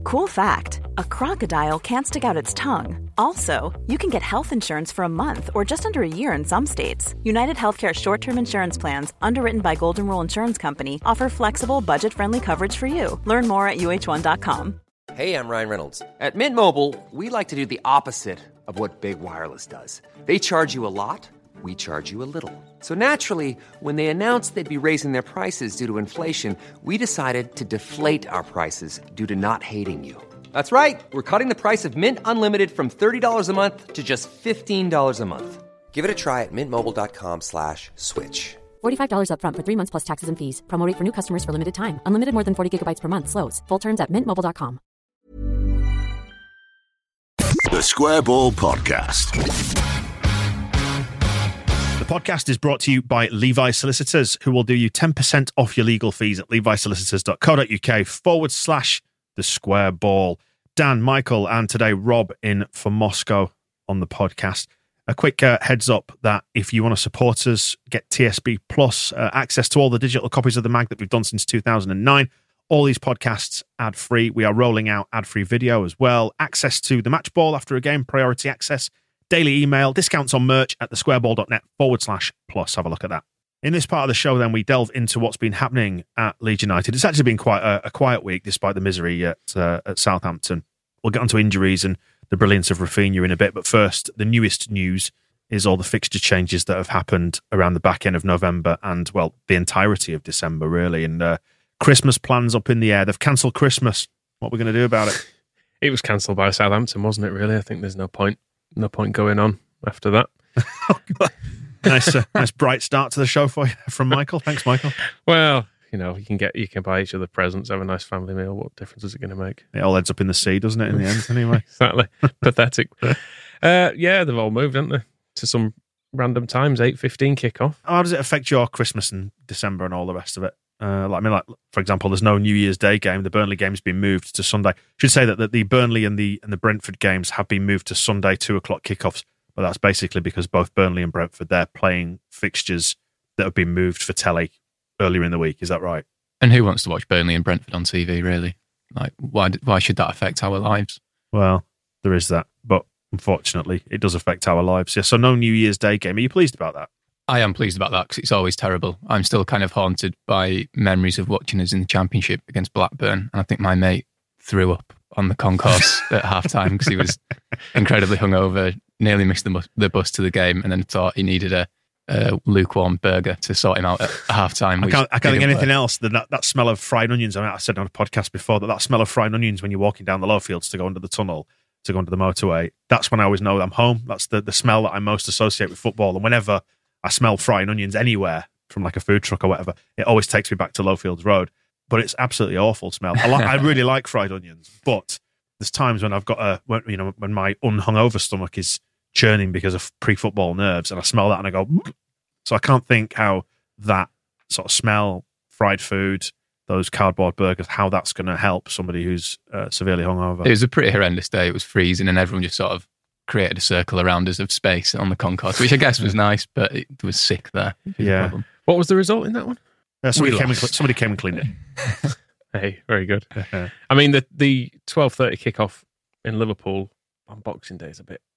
Cool fact, a crocodile can't stick out its tongue. Also, you can get health insurance for a month or just under a year in some states. United Healthcare short-term insurance plans, underwritten by Golden Rule Insurance Company, offer flexible, budget-friendly coverage for you. Learn more at uh1.com. Hey, I'm Ryan Reynolds. At Mint Mobile, we like to do the opposite of what Big Wireless does. They charge you a lot, we charge you a little. So naturally, when they announced they'd be raising their prices due to inflation, we decided to deflate our prices due to not hating you. That's right. We're cutting the price of Mint Unlimited from $30 a month to just $15 a month. Give it a try at mintmobile.com/switch. $45 up front for 3 months plus taxes and fees. Promo rate for new customers for limited time. Unlimited more than 40 gigabytes per month slows. Full terms at mintmobile.com. The Square Ball Podcast. The podcast is brought to you by Levi Solicitors, who will do you 10% off your legal fees at levisolicitors.co.uk/the Square Ball. Dan, Michael, and today Rob in for Moscow on the podcast. A quick heads up that if you want to support us, get TSB Plus, access to all the digital copies of the mag that we've done since 2009. All these podcasts ad-free. We are rolling out ad-free video as well. Access to the match ball after a game, priority access, daily email, discounts on merch at thesquareball.net/plus. Have a look at that. In this part of the show, then, we delve into what's been happening at Leeds United. It's actually been quite a quiet week, despite the misery at Southampton. We'll get onto injuries and the brilliance of Rafinha in a bit. But first, the newest news is all the fixture changes that have happened around the back end of November and, well, the entirety of December, really. And Christmas plans up in the air. They've cancelled Christmas. What are we going to do about it? It was cancelled by Southampton, wasn't it, really? I think there's no point going on after that. Nice bright start to the show for you from Michael. Thanks, Michael. Well, you can buy each other presents, have a nice family meal. What difference is it going to make? It all ends up in the sea, doesn't it, in the end, anyway? Exactly. Pathetic. Yeah, they've all moved, haven't they? To some random times, 8:15 kickoff. How does it affect your Christmas and December and all the rest of it? For example, there's no New Year's Day game. The Burnley game's been moved to Sunday. I should say that the Burnley and the Brentford games have been moved to Sunday 2:00 kickoffs, but that's basically because both Burnley and Brentford, they're playing fixtures that have been moved for telly earlier in the week. Is that right? And who wants to watch Burnley and Brentford on TV, really? Like, why should that affect our lives? Well, there is that, but unfortunately, it does affect our lives. Yeah, so no New Year's Day game. Are you pleased about that? I am pleased about that because it's always terrible. I'm still kind of haunted by memories of watching us in the Championship against Blackburn. And I think my mate threw up on the concourse at half-time because he was incredibly hungover, nearly missed the bus to the game, and then thought he needed a lukewarm burger to sort him out at half-time. I can't think anything else than that smell of fried onions. I mean, I said on a podcast before that smell of fried onions when you're walking down the Lowfields to go under the tunnel, to go under the motorway, that's when I always know I'm home. That's the smell that I most associate with football. And whenever I smell frying onions anywhere from like a food truck or whatever, it always takes me back to Lowfields Road. But it's absolutely awful smell. I really like fried onions, but there's times when I've got when my unhungover stomach is churning because of pre-football nerves, and I smell that and I go. So I can't think how that sort of smell, fried food, those cardboard burgers, how that's going to help somebody who's severely hungover. It was a pretty horrendous day. It was freezing, and everyone just sort of created a circle around us of space on the concourse, which I guess was nice, but it was sick there. Yeah. What was the result in that one? Somebody came and cleaned it. Hey, very good. I mean, the 12:30 kickoff in Liverpool on Boxing Day is a bit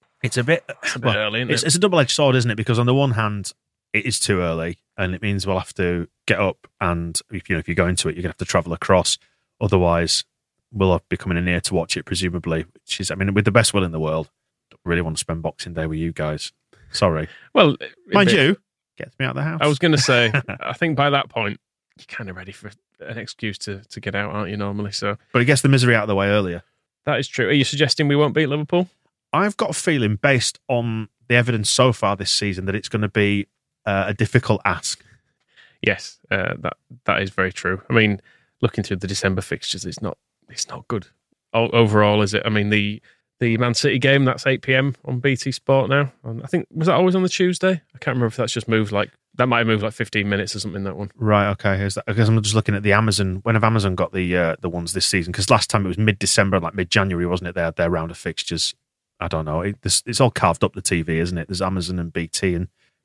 early, isn't it? It's a double-edged sword, isn't it? Because on the one hand, it is too early, and it means we'll have to get up, and if you go into it, you're going to have to travel across. Otherwise, we'll be coming in here to watch it, presumably. Which is, I mean, with the best will in the world, really want to spend Boxing Day with you guys. Sorry. Well, mind you, gets me out of the house. I was going to say, I think by that point, you're kind of ready for an excuse to get out, aren't you, normally? So, but it gets the misery out of the way earlier. That is true. Are you suggesting we won't beat Liverpool? I've got a feeling, based on the evidence so far this season, that it's going to be a difficult ask. Yes, that is very true. I mean, looking through the December fixtures, it's not good overall, is it? I mean, the Man City game, that's 8 p.m. on BT Sport now. I think, was that always on the Tuesday? I can't remember if that's just moved that might have moved 15 minutes or something, that one. Right, okay. Because I'm just looking at the Amazon. When have Amazon got the ones this season? Because last time it was mid-December, like mid-January, wasn't it? They had their round of fixtures. I don't know. It's all carved up, the TV, isn't it? There's Amazon and BT and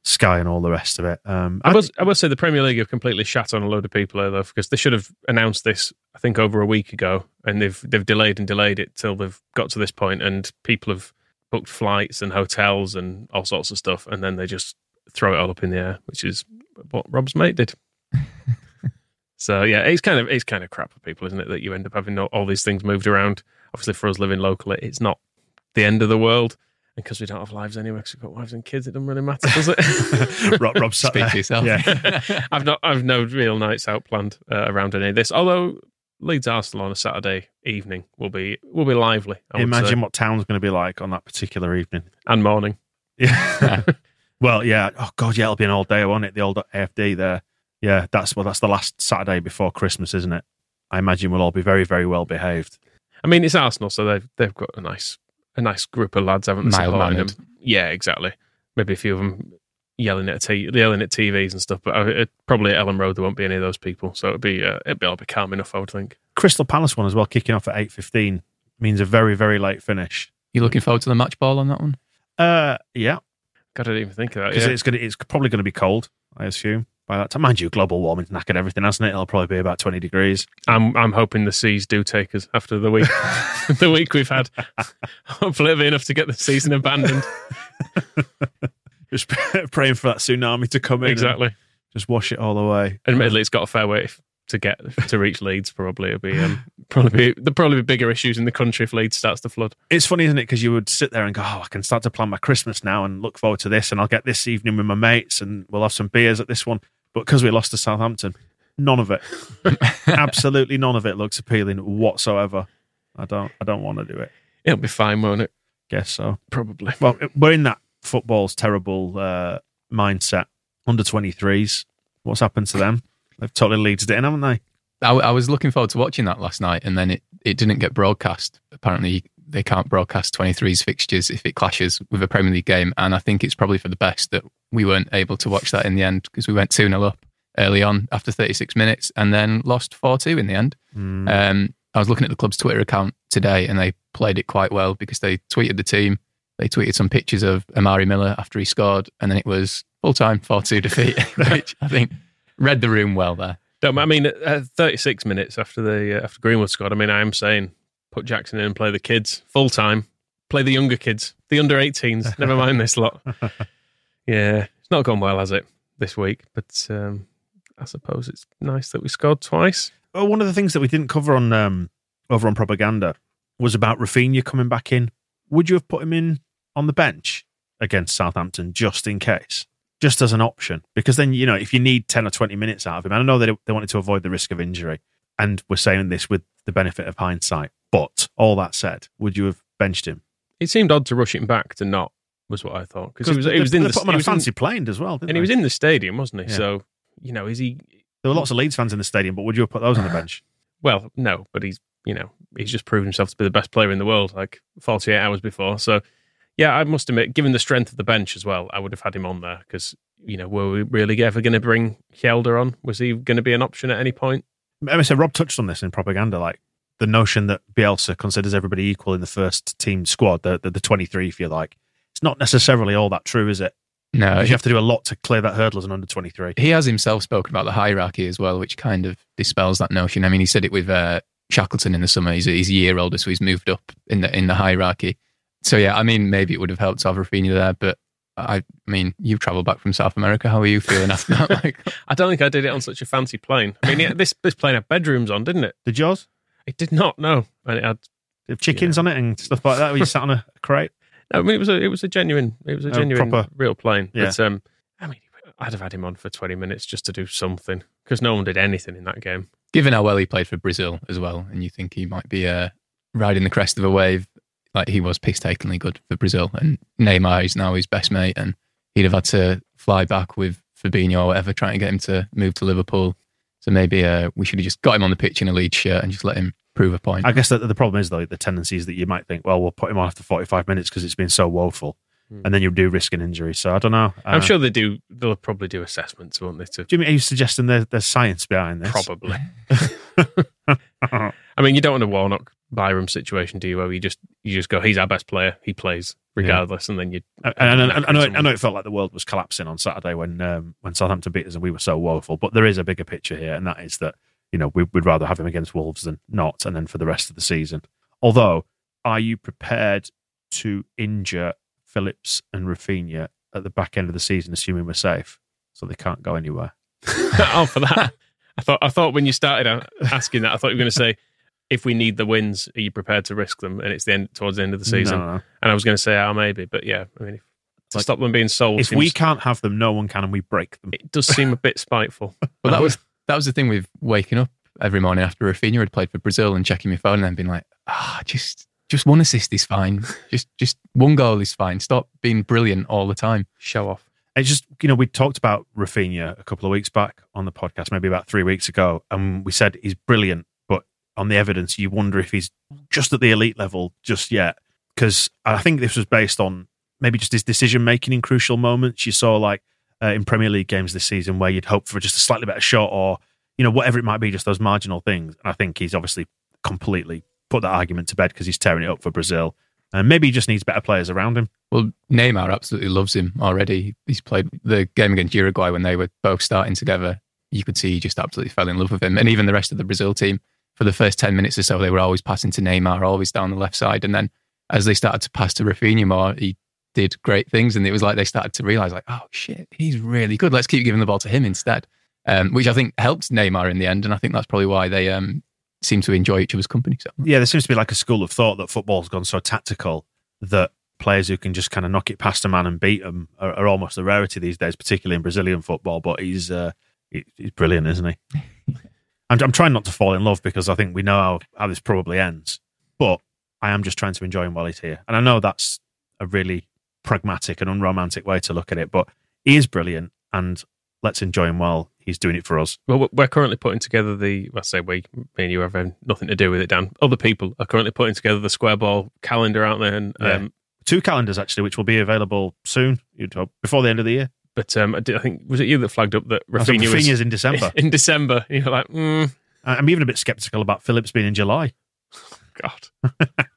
Sky and all the rest of it. I will say the Premier League have completely shat on a load of people here, though, because they should have announced this, I think, over a week ago, and they've delayed it till they've got to this point, and people have booked flights and hotels and all sorts of stuff, and then they just throw it all up in the air, which is what Rob's mate did. So yeah, it's kind of crap for people, isn't it? That you end up having all these things moved around. Obviously, for us living locally, it's not the end of the world, and because we don't have lives anyway, because we've got wives and kids, it doesn't really matter, does it? Rob sat Speak there. for yourself. Yeah. I've no real nights out planned around any of this. Although Leeds Arsenal on a Saturday evening will be lively. I would Imagine say. what town's going to be like on that particular evening. And morning. Yeah. Well, yeah. Oh God, yeah. It'll be an all day, won't it? The old AFD there. Yeah. That's the last Saturday before Christmas, isn't it? I imagine we'll all be very, very well behaved. I mean, it's Arsenal, so they've got a nice group of lads, haven't they? Mild-mannered. Yeah, exactly. Maybe a few of them yelling at TVs and stuff, but probably at Ellen Road there won't be any of those people, so it'll be calm enough, I would think. Crystal Palace one as well, kicking off at 8:15 means a very, very late finish. You looking forward to the match ball on that one? Yeah, God, I didn't even think of that. because Yeah. it's probably going to be cold, I assume. By that time, mind you, global warming's knackered everything, hasn't it? It'll probably be about 20 degrees. I'm hoping the seas do take us after the week the week we've had. Hopefully it'll be enough to get the season abandoned. Just praying for that tsunami to come in. Exactly. And just wash it all away. Admittedly, it's got a fair way to reach Leeds. Probably it'll be there'll probably be bigger issues in the country if Leeds starts to flood. It's funny, isn't it? Because you would sit there and go, "Oh, I can start to plan my Christmas now and look forward to this, and I'll get this evening with my mates, and we'll have some beers at this one." But because we lost to Southampton, none of it, absolutely none of it, looks appealing whatsoever. I don't want to do it. It'll be fine, won't it? Guess so. Probably. Well, we're in that football's terrible mindset. Under 23s, what's happened to them? They've totally Leedsed it in, haven't they? I was looking forward to watching that last night, and then it didn't get broadcast. Apparently, they can't broadcast 23's fixtures if it clashes with a Premier League game, and I think it's probably for the best that we weren't able to watch that in the end, because we went 2-0 up early on after 36 minutes and then lost 4-2 in the end. I was looking at the club's Twitter account today, and they played it quite well because they tweeted the team. They tweeted some pictures of Amari Miller after he scored, and then it was full-time 4-2 defeat, which I think read the room well there. I mean, 36 minutes after Greenwood scored, I mean, I am saying put Jackson in and play the kids full time. Play the younger kids, the under 18s. Never mind this lot. Yeah, it's not gone well, has it, this week? But I suppose it's nice that we scored twice. Well, one of the things that we didn't cover on over on Propaganda was about Rafinha coming back in. Would you have put him in on the bench against Southampton just in case? Just as an option? Because then, you know, if you need 10 or 20 minutes out of him, and I know that they wanted to avoid the risk of injury, and we're saying this with the benefit of hindsight, but all that said, would you have benched him? It seemed odd to rush him back to not, was what I thought. Because he was in they the put him on a he was in- fancy plane as well, didn't and they? he was in the stadium, wasn't he? Yeah. So, you know, is he... There were lots of Leeds fans in the stadium, but would you have put those on the bench? Well, no, but he's just proved himself to be the best player in the world, like 48 hours before. So, yeah, I must admit, given the strength of the bench as well, I would have had him on there because, you know, were we really ever going to bring Hjelde on? Was he going to be an option at any point? I said Rob touched on this in Propaganda, like the notion that Bielsa considers everybody equal in the first team squad, the 23, if you like. It's not necessarily all that true, is it? No, Because you have to do a lot to clear that hurdle as an under 23. he has himself spoken about the hierarchy as well, which kind of dispels that notion. I mean, he said it with Shackleton in the summer. He's a year older, so he's moved up in the hierarchy. So yeah, I mean, maybe it would have helped to have Rafinha there, but I mean, you've travelled back from South America. How are you feeling after that? Like, I don't think I did it on such a fancy plane. I mean, this plane had bedrooms on, didn't it? Did yours? It did not, no. And it had... Did it have chickens on it and stuff like that? Were you sat on a crate? No, I mean, it was a genuine proper- real plane. Yeah. But I mean, I'd have had him on for 20 minutes just to do something because no one did anything in that game. given how well he played for Brazil as well, and you think he might be riding the crest of a wave, like he was piss-takingly good for Brazil, and Neymar is now his best mate, and he'd have had to fly back with Fabinho or whatever, trying to get him to move to Liverpool. So maybe we should have just got him on the pitch in a Leeds shirt and just let him prove a point. I guess that the problem is, though, the tendency is that you might think, well, we'll put him on after 45 minutes because it's been so woeful. And then you do risk an injury. So I don't know. I'm sure they do. They'll probably do assessments, won't they? Jimmy, are you suggesting there's science behind this? Probably. I mean, you don't want a Warnock Byram situation, do you? Where you just go, he's our best player, he plays regardless, and then you. I know it felt like the world was collapsing on Saturday when Southampton beat us and we were so woeful. But there is a bigger picture here, and that is that we'd rather have him against Wolves than not, and then for the rest of the season. Although, are you prepared to injure Phillips and Rafinha at the back end of the season, assuming we're safe, so they can't go anywhere? Oh, for that, I thought when you started asking that, I thought you were going to say, if we need the wins, are you prepared to risk them? And it's towards the end of the season. No. And I was going to say, maybe, but yeah, I mean, to stop them being sold. If we can't have them, no one can, and we break them. It does seem a bit spiteful. Well, that was the thing with waking up every morning after Rafinha had played for Brazil and checking my phone and then being like, just one assist is fine. Just one goal is fine. Stop being brilliant all the time. Show off. It's just, we talked about Rafinha a couple of weeks back on the podcast, maybe about 3 weeks ago, and we said he's brilliant, but on the evidence, you wonder if he's just at the elite level just yet. Because I think this was based on maybe just his decision-making in crucial moments. You saw, like, in Premier League games this season where you'd hope for just a slightly better shot or, whatever it might be, just those marginal things. And I think he's obviously completely put that argument to bed because he's tearing it up for Brazil. And maybe he just needs better players around him. Well, Neymar absolutely loves him already. He's played the game against Uruguay when they were both starting together. You could see he just absolutely fell in love with him. And even the rest of the Brazil team, for the first 10 minutes or so, they were always passing to Neymar, always down the left side. And then as they started to pass to Rafinha more, he did great things. And it was like they started to realise, like, oh, shit, he's really good. Let's keep giving the ball to him instead. Which I think helped Neymar in the end. And I think that's probably why they seem to enjoy each other's company. So. Yeah, there seems to be like a school of thought that football's gone so tactical that players who can just kind of knock it past a man and beat him are almost a rarity these days, particularly in Brazilian football. But he's brilliant, isn't he? I'm trying not to fall in love because I think we know how this probably ends. But I am just trying to enjoy him while he's here. And I know that's a really pragmatic and unromantic way to look at it, but he is brilliant, and let's enjoy him while he's doing it for us. Well, we're currently putting together me and you have nothing to do with it, Dan. Other people are currently putting together the Square Ball calendar, aren't they? And 2 calendars, actually, which will be available soon, you'd hope, before the end of the year. But I think, was it you that flagged up that Rafinha's in December? In December. You're like, I'm even a bit sceptical about Phillips being in July. God.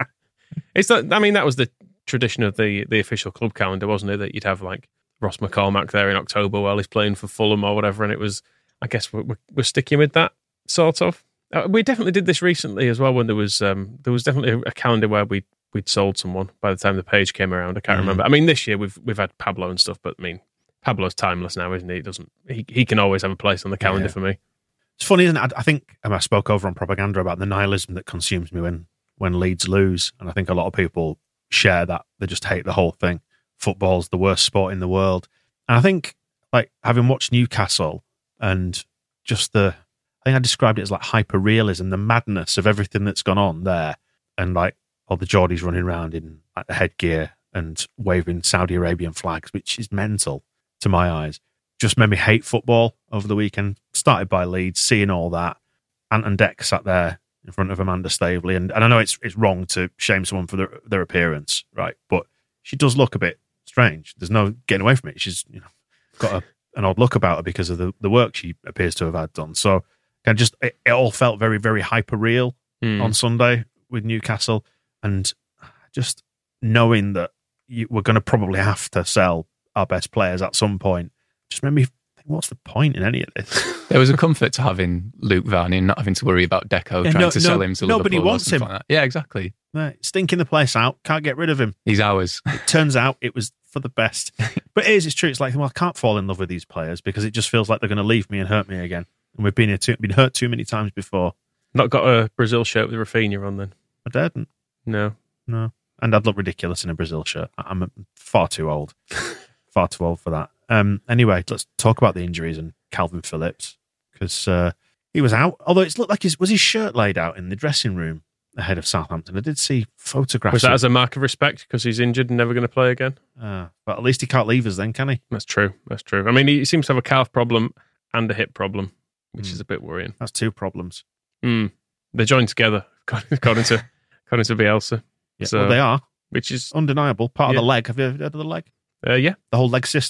That was the tradition of the official club calendar, wasn't it? That you'd have like Ross McCormack there in October while he's playing for Fulham or whatever, and it was, I guess we're sticking with that sort of. We definitely did this recently as well when there was definitely a calendar where we'd sold someone by the time the page came around. I can't remember. I mean, this year we've had Pablo and stuff, but I mean, Pablo's timeless now, isn't he? He can always have a place on the calendar for me. It's funny, isn't it? I think I spoke over on Propaganda about the nihilism that consumes me when Leeds lose, and I think a lot of people share that. They just hate the whole thing. Football's the worst sport in the world. And I think, like, having watched Newcastle and just I think I described it as like hyper-realism, the madness of everything that's gone on there, and like all the Geordies running around in like the headgear and waving Saudi Arabian flags, which is mental to my eyes. Just made me hate football over the weekend. Started by Leeds, seeing all that. Anton Deck sat there in front of Amanda Staveley, and I know it's wrong to shame someone for their appearance, right? But she does look a bit strange. There's no getting away from it. She's got an odd look about her because of the work she appears to have had done. So it all felt very, very hyper real on Sunday with Newcastle, and just knowing that we're going to probably have to sell our best players at some point just made me think, what's the point in any of this? There was a comfort to having Luke Varney and not having to worry about Deco trying to sell him to Liverpool. Nobody wants him. Like that. Yeah, exactly. Stinking the place out. Can't get rid of him. He's ours. It turns out it was for the best. But it's true. It's like, well, I can't fall in love with these players because it just feels like they're going to leave me and hurt me again. And we've been hurt too many times before. Not got a Brazil shirt with Rafinha on then? I didn't. No. And I'd look ridiculous in a Brazil shirt. I'm far too old. Far too old for that. Anyway, let's talk about the injuries and Calvin Phillips, because he was out. Although it looked like was his shirt laid out in the dressing room ahead of Southampton. I did see photographs. Was that as a mark of respect because he's injured and never going to play again? But at least he can't leave us then, can he? That's true. I mean, he seems to have a calf problem and a hip problem, which is a bit worrying. That's 2 problems. They're joined together, according to Bielsa. Yeah, so, well, they are. Which is undeniable. Part of the leg. Have you heard of the leg? Yeah. The whole leg system.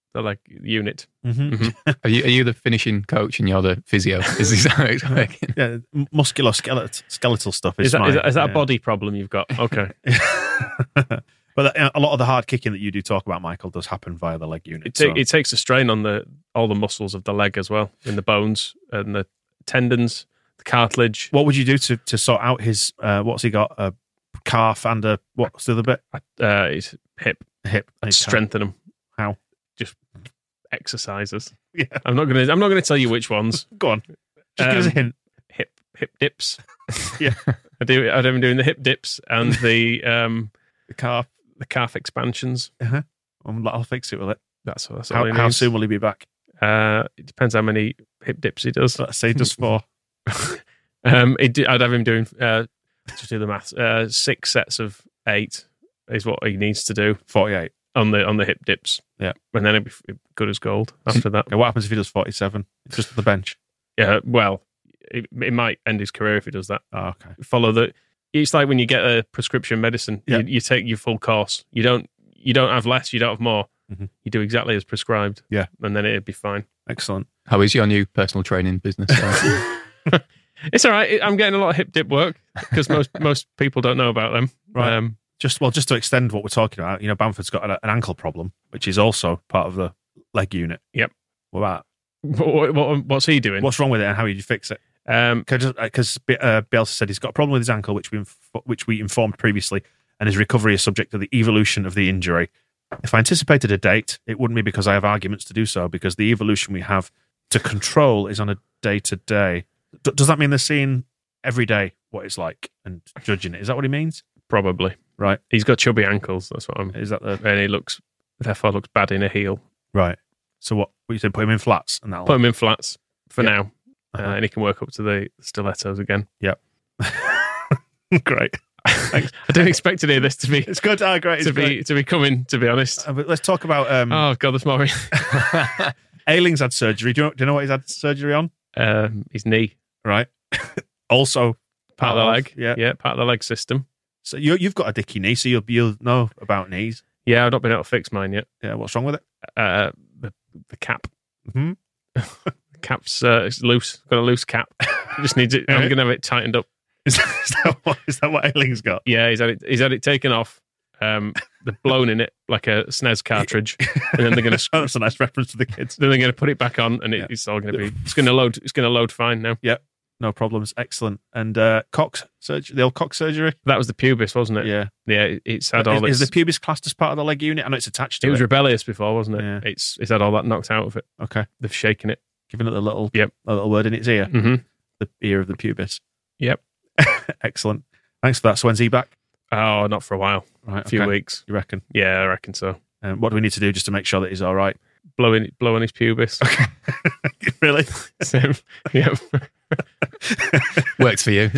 leg unit. Are you the finishing coach and you're the physio? Is this how it's working? Yeah, musculoskeletal stuff Is that a body problem you've got? Okay. But a lot of the hard kicking that you do talk about, Michael, does happen via the leg unit. It takes a strain on all the muscles of the leg as well, in the bones and the tendons, the cartilage. What would you do to sort out his, what's he got, a calf and what's the other bit? His hip. I'd strengthen them. How? Just exercises. Yeah. I'm not gonna tell you which ones. Go on. Just give us a hint. Hip dips. Yeah. I'm doing the hip dips and the calf expansions. I'll fix it with it. That's all he How needs. soon will he be back? It depends how many hip dips he does. Let's say he does 4. I'd have him doing, just do the maths, 6 sets of 8 is what he needs to do 48 on the hip dips. Yeah. And then it'd be good as gold after that. Okay, what happens if he does 47? Just on the bench? Yeah, well, it might end his career if he does that. Oh, okay. It's like when you get a prescription medicine, Yeah. you take your full course. You don't have less, you don't have more. Mhm. You do exactly as prescribed. Yeah. And then it'd be fine. Excellent. How is your new personal training business? It's all right. I'm getting a lot of hip dip work because most people don't know about them. Right. Just to extend what we're talking about, Bamford's got an ankle problem, which is also part of the leg unit. Yep. What What's he doing? what's wrong with it and how did you fix it? Because Bielsa said he's got a problem with his ankle, which we informed previously, and his recovery is subject to the evolution of the injury. If I anticipated a date, it wouldn't be because I have arguments to do so, because the evolution we have to control is on a day-to-day. Does that mean they're seeing every day what it's like and judging it? Is that what he means? Probably. Right. He's got chubby ankles. That's what I'm. Is that the And he looks bad in a heel. right? So what you said? Put him in flats, and that'll Put him in flats for Yep. now, and he can work up to the stilettos again. Yep. Great. Thanks. I didn't expect to hear this to be It's good. Oh, great. It's great. to be coming. To be honest. But let's talk about Oh God, there's more. Ayling's had surgery. Do you know what he's had surgery on? His knee, Right. Also part of the leg. Yeah. Part of the leg system. So you've got a dicky knee, so you'll know about knees. Yeah, I've not been able to fix mine yet. Yeah. What's wrong with it? The cap. Mhm. The cap's it's loose. Got a loose cap. Just needs it. I'm gonna have it tightened up. Is that what Ayling's got? Yeah, he's had it taken off. They're blown in it like a SNES cartridge, and then they're gonna. That's a nice reference to the kids. Then they're gonna put it back on, and it's all gonna be. It's gonna load. It's gonna load fine now. Yep. No problems. Excellent. And Cox surgery, the old Cox surgery. That was the pubis, wasn't it? Yeah. Yeah. It's had all. Is the pubis classed as part of the leg unit? I know it's attached to it. It was rebellious before, wasn't it? Yeah. It's had all that knocked out of it. Okay. They've shaken it. Giving it a little word in its ear. Mm-hmm. The ear of the pubis. Yep. Excellent. Thanks for that. So when's he back? Oh, not for a while. Right. A few okay. weeks. You reckon? Yeah, I reckon so. What do we need to do just to make sure that he's all right? Blowing his pubis. Really? Same. Yep. Works for you.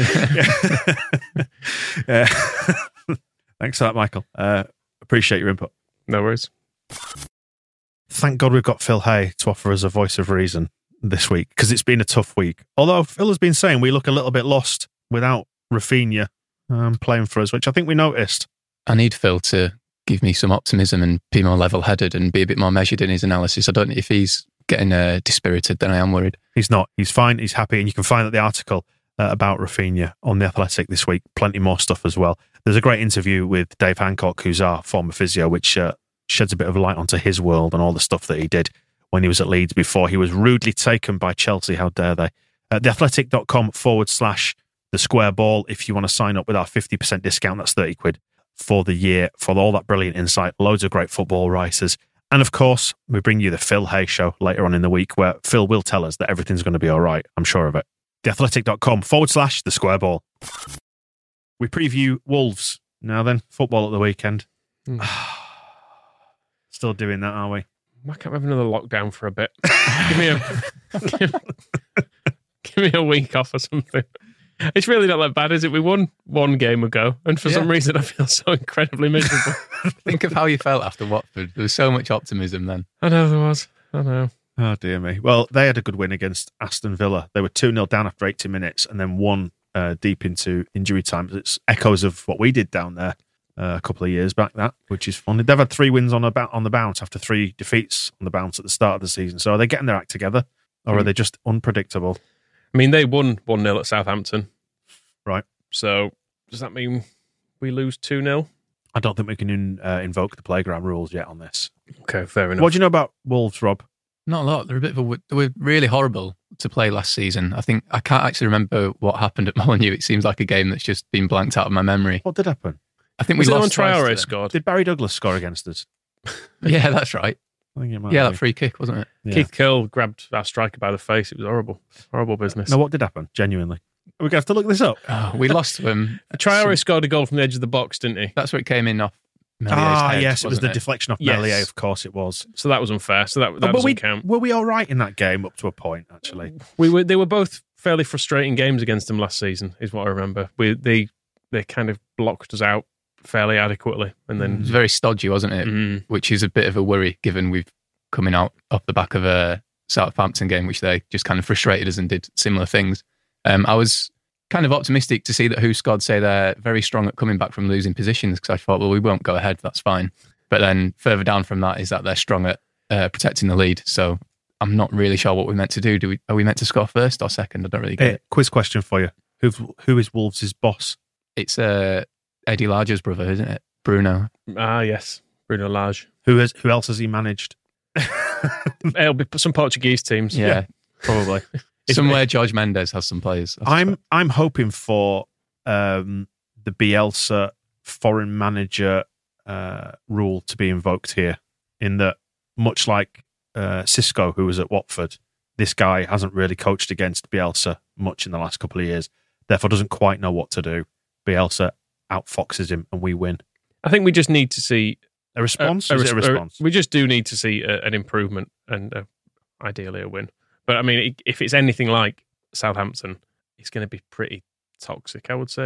Yeah. Thanks for that, Michael. Appreciate your input. No worries. Thank God we've got Phil Hay to offer us a voice of reason this week, because it's been a tough week. Although Phil has been saying we look a little bit lost without Rafinha playing for us, which I think we noticed. I need Phil to give me some optimism and be more level-headed and be a bit more measured in his analysis. I don't know if he's getting dispirited, then I am worried. He's not. He's fine. He's happy. And you can find the article about Rafinha on The Athletic this week. Plenty more stuff as well. There's a great interview with Dave Hancock, who's our former physio, which sheds a bit of light onto his world and all the stuff that he did when he was at Leeds before he was rudely taken by Chelsea. How dare they? theathletic.com/the square ball if you want to sign up with our 50% discount. That's 30 quid for the year for all that brilliant insight, loads of great football writers. And of course, we bring you the Phil Hay Show later on in the week where Phil will tell us that everything's going to be all right. I'm sure of it. theathletic.com/the square ball. We preview Wolves now then, football at the weekend. Still doing that, are we? Why can't we have another lockdown for a bit? Give me a week off or something. It's really not that bad, is it? We won one game ago, and for some reason I feel so incredibly miserable. Think of how you felt after Watford. There was so much optimism then. I know there was. I know. Oh, dear me. Well, they had a good win against Aston Villa. They were 2-0 down after 80 minutes and then won deep into injury time. It's echoes of what we did down there a couple of years back, which is funny. They've had 3 wins on the bounce after 3 defeats on the bounce at the start of the season. So are they getting their act together, or are they just unpredictable? I mean, they won 1-0 at Southampton. Right. So does that mean we lose 2-0? I don't think we can invoke the playground rules yet on this. Okay, fair enough. What do you know about Wolves, Rob? Not a lot. They were really horrible to play last season. I think I can't actually remember what happened at Molineux. It seems like a game that's just been blanked out of my memory. What did happen? I think Was we it lost. when Traore twice. scored? Did Barry Douglas score against us? Yeah, that's right. I think it might Yeah, be. that free kick, wasn't it? Yeah. Keith Curl grabbed our striker by the face. It was horrible. Horrible business. No, what did happen? Genuinely. We're going to have to look this up. Oh, we lost to him. Traore scored a goal from the edge of the box, didn't he? That's where it came in off Melier's head, Yes, it was wasn't the deflection off Yes. Melier, of course it was. So that was unfair. So that But doesn't count. were we all right in that game up to a point, actually? They were both fairly frustrating games against them last season, is what I remember. They kind of blocked us out fairly adequately, and It then was very stodgy, wasn't it? Which is a bit of a worry, given we've coming out off the back of a Southampton game, which they just kind of frustrated us and did similar things. I was kind of optimistic to see that Husgaard say they're very strong at coming back from losing positions, because I thought, well, we won't go ahead, that's fine. But then further down from that is that they're strong at protecting the lead. So I'm not really sure what we're meant to do. Are we meant to score first or second? I don't really get it. Quiz question for you. Who is Wolves' boss? It's Eddie Larger's brother, isn't it? Bruno. Yes, Bruno Lage. Who else has he managed? It'll be some Portuguese teams. Yeah. Probably. Somewhere George Mendes has some players. I'm hoping for the Bielsa foreign manager rule to be invoked here, in that, much like Xisco, who was at Watford, this guy hasn't really coached against Bielsa much in the last couple of years, therefore doesn't quite know what to do. Bielsa outfoxes him and we win. I think we just need to see A response? Is it a response? We just do need to see an improvement and ideally a win. But I mean, if it's anything like Southampton, it's going to be pretty toxic, I would say,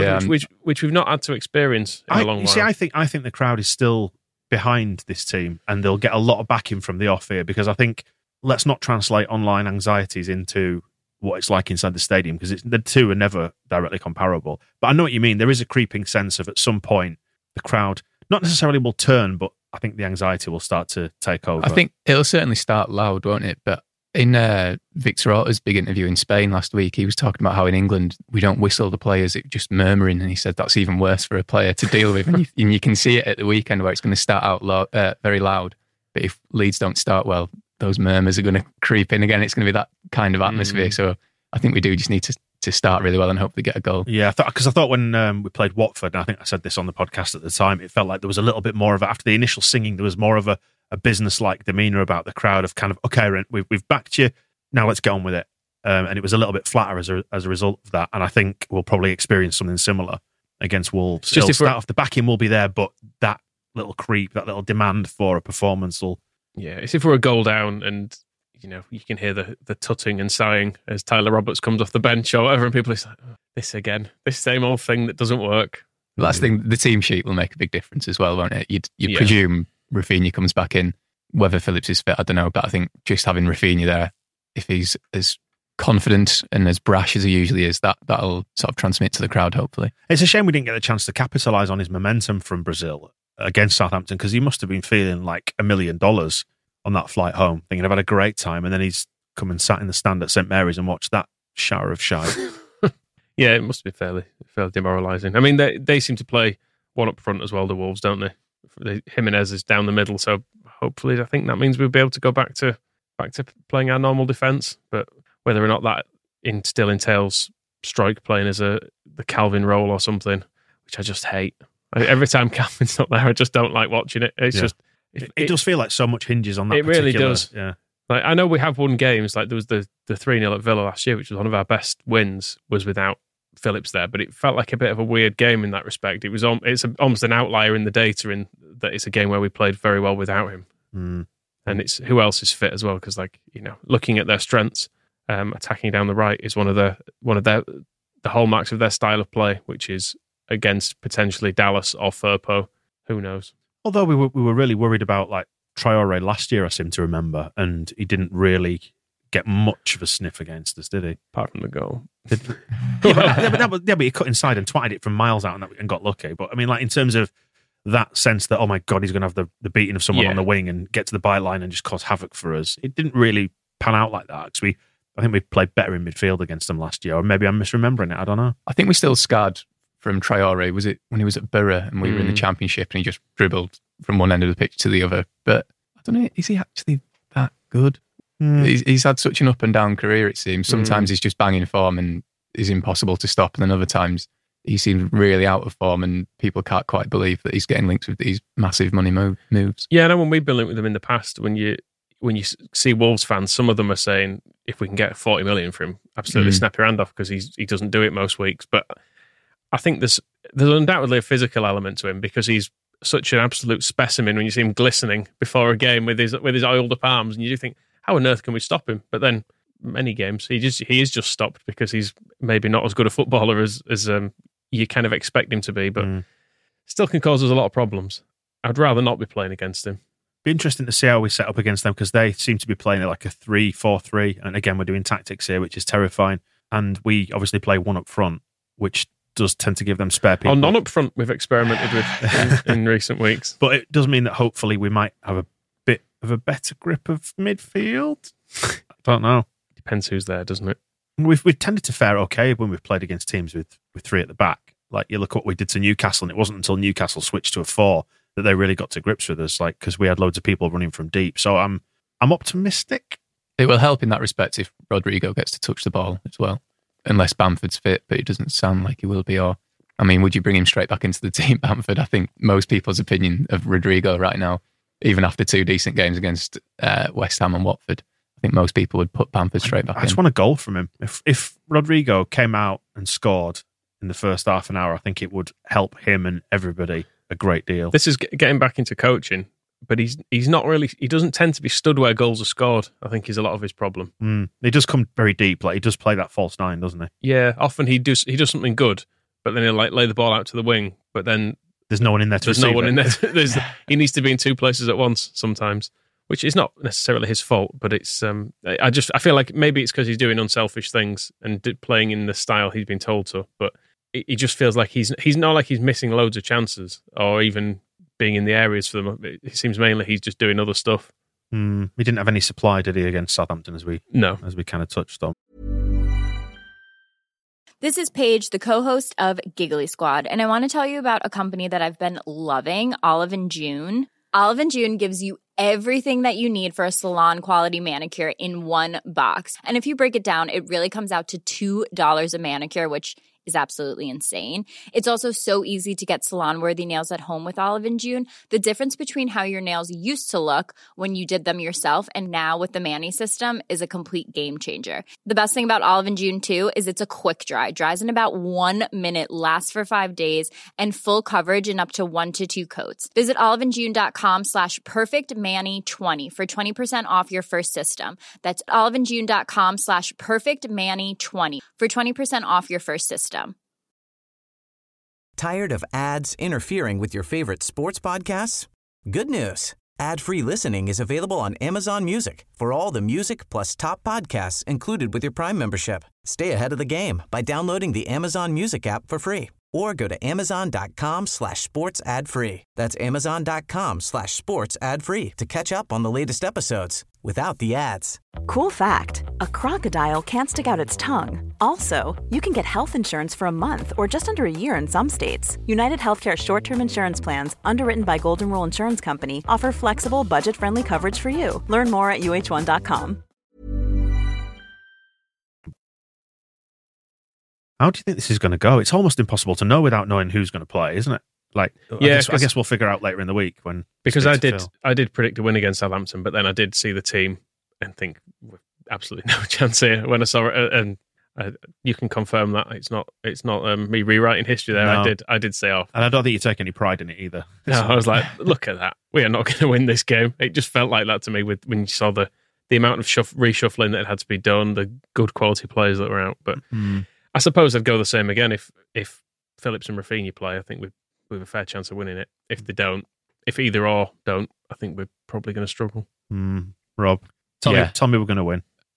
which we've not had to experience in a long while. See, I think the crowd is still behind this team, and they'll get a lot of backing from the off here, because I think, let's not translate online anxieties into what it's like inside the stadium, because the two are never directly comparable. But I know what you mean. There is a creeping sense of, at some point, the crowd not necessarily will turn, but I think the anxiety will start to take over. I think it'll certainly start loud, won't it? But in Victor Orta's big interview in Spain last week, he was talking about how in England we don't whistle the players, it's just murmuring, and he said that's even worse for a player to deal with. And you can see it at the weekend where it's going to start out very loud, but if Leeds don't start well, those murmurs are going to creep in again. It's going to be that kind of atmosphere. So I think we do just need to start really well and hopefully get a goal. Yeah, because I thought when we played Watford, and I think I said this on the podcast at the time, it felt like there was a little bit more of after the initial singing, there was more of a business-like demeanour about the crowd, of kind of, okay, we've backed you, now let's get on with it. And it was a little bit flatter as a result of that. And I think we'll probably experience something similar against Wolves. Just if start off, the backing will be there, but that little creep, that little demand for a performance will... Yeah, it's if we're a goal down and, you can hear the tutting and sighing as Tyler Roberts comes off the bench or whatever, and people are like, oh, this again, this same old thing that doesn't work. The last thing, the team sheet will make a big difference as well, won't it? You'd presume Rafinha comes back in. Whether Phillips is fit, I don't know, but I think just having Rafinha there, if he's as confident and as brash as he usually is, that'll sort of transmit to the crowd, hopefully. It's a shame we didn't get the chance to capitalise on his momentum from Brazil against Southampton, because he must have been feeling like $1 million on that flight home, thinking I've had a great time, and then he's come and sat in the stand at St Mary's and watched that shower of shite. Yeah, it must be fairly demoralising. I mean, they seem to play one up front as well, the Wolves, don't they? Jimenez is down the middle, so hopefully I think that means we'll be able to go back to playing our normal defence. But whether or not that still entails Struijk playing as the Calvin role or something, which I just hate. Every time Calvin's not there, I just don't like watching it. It's just... It does feel like so much hinges on that. It really does. Yeah. Like, I know we have won games, like there was the 3-0 at Villa last year, which was one of our best wins, was without Phillips there, but it felt like a bit of a weird game in that respect. It's almost an outlier in the data, in that it's a game where we played very well without him. And it's who else is fit as well, because looking at their strengths, attacking down the right is one of the hallmarks of their style of play, which is against potentially Dallas or Firpo. Who knows? Although we were really worried about like Traore last year, I seem to remember, and he didn't really get much of a sniff against us, did he? Apart from the goal. But he cut inside and twatted it from miles out and got lucky. But I mean, like in terms of that sense that, oh my God, he's going to have the beating of someone on the wing and get to the byline and just cause havoc for us. It didn't really pan out like that because I think we played better in midfield against them last year, or maybe I'm misremembering it. I don't know. I think we're still scarred from Traore. Was it when he was at Borough and we were in the Championship and he just dribbled from one end of the pitch to the other? But I don't know, is he actually that good? He's had such an up and down career, it seems. Sometimes he's just banging form and is impossible to stop, and then other times he seems really out of form and people can't quite believe that he's getting linked with these massive money moves. Yeah, I know when we've been linked with him in the past, when you see Wolves fans, some of them are saying if we can get 40 million for him, absolutely snap your hand off because he doesn't do it most weeks. But I think there's undoubtedly a physical element to him because he's such an absolute specimen when you see him glistening before a game with his oiled up arms, and you do think, how on earth can we stop him? But then many games he is just stopped because he's maybe not as good a footballer as you kind of expect him to be, but still can cause us a lot of problems. I'd rather not be playing against him. Be interesting to see how we set up against them because they seem to be playing like a 3-4-3, and again we're doing tactics here, which is terrifying. And we obviously play one up front, which does tend to give them spare people. None up front we've experimented with in recent weeks, but it does mean that hopefully we might have a bit of a better grip of midfield. I don't know. Depends who's there, doesn't it? We've tended to fare okay when we've played against teams with three at the back. Like you look what we did to Newcastle, and it wasn't until Newcastle switched to a 4 that they really got to grips with us. Like because we had loads of people running from deep. So I'm optimistic. It will help in that respect if Rodrigo gets to touch the ball as well, unless Bamford's fit, but it doesn't sound like he will be. Or I mean, would you bring him straight back into the team, Bamford? I think most people's opinion of Rodrigo right now, even after 2 decent games against West Ham and Watford, I think most people would put Bamford straight back in. I just want a goal from him. If Rodrigo came out and scored in the first half an hour, I think it would help him and everybody a great deal. This is getting back into coaching, but he's not really. He doesn't tend to be stood where goals are scored. I think is a lot of his problem. He does come very deep. Like he does play that false 9, doesn't he? Yeah, often he does something good, but then he'll like lay the ball out to the wing, but then there's no one in there to receive it. He needs to be in 2 places at once sometimes, which is not necessarily his fault, but it's I feel like maybe it's because he's doing unselfish things and playing in the style he's been told to, but he just feels like he's not like he's missing loads of chances or even being in the areas for them. It seems mainly he's just doing other stuff. He didn't have any supply, did he, against Southampton as we kind of touched on. This is Paige, the co-host of Giggly Squad, and I want to tell you about a company that I've been loving, Olive & June. Olive & June gives you everything that you need for a salon-quality manicure in one box. And if you break it down, it really comes out to $2 a manicure, which is absolutely insane. It's also so easy to get salon-worthy nails at home with Olive & June. The difference between how your nails used to look when you did them yourself and now with the Mani system is a complete game changer. The best thing about Olive & June, too, is it's a quick dry. Dries in about 1 minute, lasts for 5 days, and full coverage in up to 1 to 2 coats. Visit oliveandjune.com/perfectmani20 for 20% off your first system. That's oliveandjune.com/perfectmani20 for 20% off your first system. Tired of ads interfering with your favorite sports podcasts? Good news. Ad-free listening is available on Amazon Music for all the music plus top podcasts included with your Prime membership. Stay ahead of the game by downloading the Amazon Music app for free or go to amazon.com/sports ad free. That's amazon.com/sports ad free to catch up on the latest episodes without the ads. Cool fact, a crocodile can't stick out its tongue. Also, you can get health insurance for a month or just under a year in some states. United Healthcare short-term insurance plans, underwritten by Golden Rule Insurance Company, offer flexible, budget-friendly coverage for you. Learn more at uh1.com. How do you think this is going to go? It's almost impossible to know without knowing who's going to play, isn't it? Like, yeah, I guess we'll figure out later in the week when. Because I did predict a win against Southampton, but then I did see the team and think absolutely no chance here when I saw it. And you can confirm that it's not me rewriting history there. No. I did say off, and I don't think you take any pride in it either. No, I was like, look at that. We are not going to win this game. It just felt like that to me when you saw the amount of reshuffling that had to be done, the good quality players that were out. But I suppose I'd go the same again if Phillips and Rafinha play. I think we've a fair chance of winning it. If they don't, if either or don't, I think we're probably going to struggle. Rob, tell me we're going to win.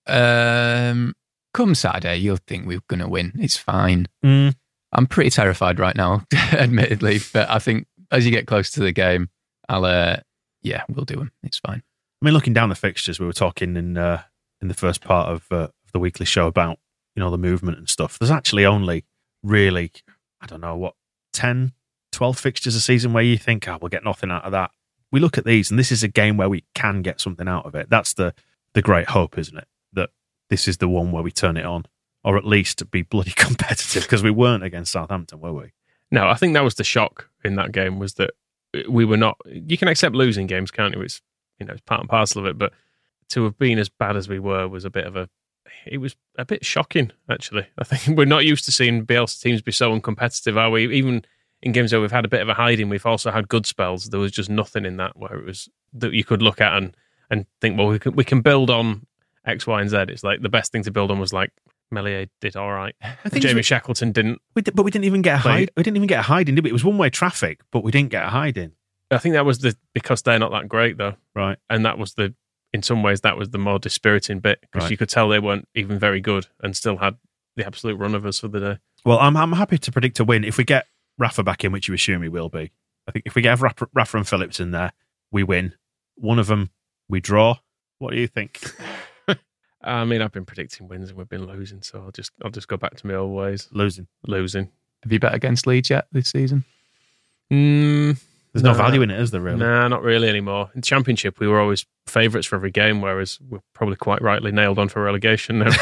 Come Saturday, you'll think we're going to win. It's fine. Mm. I'm pretty terrified right now, admittedly, but I think as you get close to the game, we'll do them. It's fine. I mean, looking down the fixtures, we were talking in the first part of the weekly show about, the movement and stuff. There's actually only really, 10, 12 fixtures a season where you think, we'll get nothing out of that. We look at these, and this is a game where we can get something out of it. That's the great hope, isn't it? That this is the one where we turn it on, or at least be bloody competitive, because we weren't against Southampton, were we? No, I think that was the shock in that game, was that we were not. You can accept losing games, can't you? It's it's part and parcel of it, but to have been as bad as we were was it was a bit shocking, actually. I think we're not used to seeing Bielsa teams be so uncompetitive, are we? Even in games where we've had a bit of a hiding, we've also had good spells. There was just nothing in that where it was that you could look at and think, well, we can build on X, Y, and Z. It's like the best thing to build on was like Meslier did all right. Jamie Shackleton didn't. But we didn't even get a hide. We didn't even get a hiding, did we? It was one-way traffic, but we didn't get a hiding. I think that was because they're not that great, though. Right. And that was in some ways, that was the more dispiriting bit, because you could tell they weren't even very good and still had the absolute run of us for the day. Well, I'm happy to predict a win if we get Rafa back in, which you assume he will be. I think if we get Rafa and Phillips in there, we win. One of them, we draw. What do you think? I mean, I've been predicting wins and we've been losing, so I'll just go back to my old ways. Losing. Have you bet against Leeds yet this season? There's no value in it, is there, really? Nah, not really anymore. In Championship, we were always favourites for every game, whereas we're probably quite rightly nailed on for relegation now.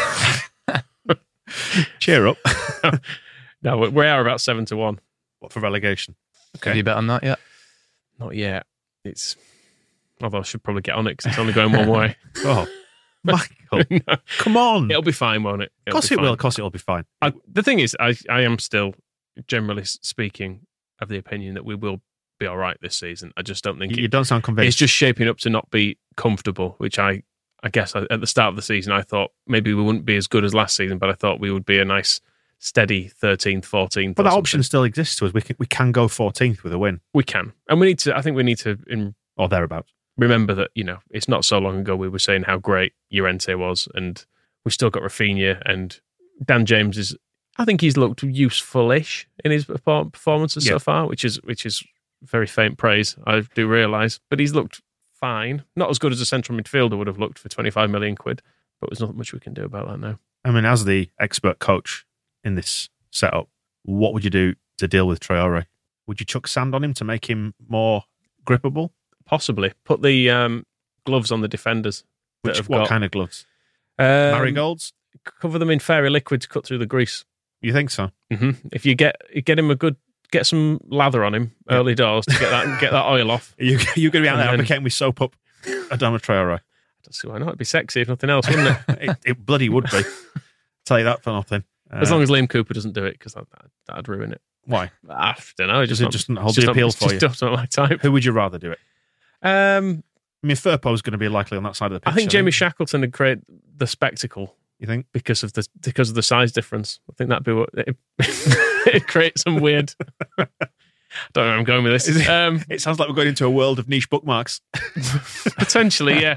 Cheer up. No, we are about 7-1. What, for relegation? Okay. Have you bet on that yet? Not yet. Although I should probably get on it because it's only going one way. Oh, Michael, no. Come on. It'll be fine, won't it? Of course it will. Of course it'll be fine. The thing is, I am still, generally speaking, of the opinion that we will be all right this season. I just don't think you don't sound convinced. It's just shaping up to not be comfortable, which I guess at the start of the season I thought maybe we wouldn't be as good as last season, but I thought we would be a nice steady 13th, 14th. But that option still exists to us. We can go 14th with a win. We can, and we need to. I think we need to or thereabouts. Remember that it's not so long ago we were saying how great Llorente was, and we've still got Rafinha, and Dan James is. I think he's looked useful-ish in his performances so far, which is very faint praise, I do realise. But he's looked fine. Not as good as a central midfielder would have looked for 25 million quid, but there's not much we can do about that now. I mean, as the expert coach in this setup, what would you do to deal with Traore? Would you chuck sand on him to make him more grippable? Possibly. Put the gloves on the defenders. What kind of gloves? Marigolds? Cover them in fairy liquid to cut through the grease. You think so? Mm-hmm. If you get him get some lather on him early doors to get that oil off. You're going to be out there advocating we soap up Adama Traore. I don't see why not. It'd be sexy if nothing else, wouldn't it? it bloody would be. Tell you that for nothing. As long as Liam Cooper doesn't do it, because that'd ruin it. Why? I don't know. It just doesn't hold the appeal for you. Just not my type. Who would you rather do it? I mean, Firpo's going to be likely on that side of the pitch. I think Jamie Shackleton would create the spectacle. You think? Because of the size difference. I think that'd be what it creates some weird. I don't know where I'm going with this. It sounds like we're going into a world of niche bookmarks. Potentially, yeah.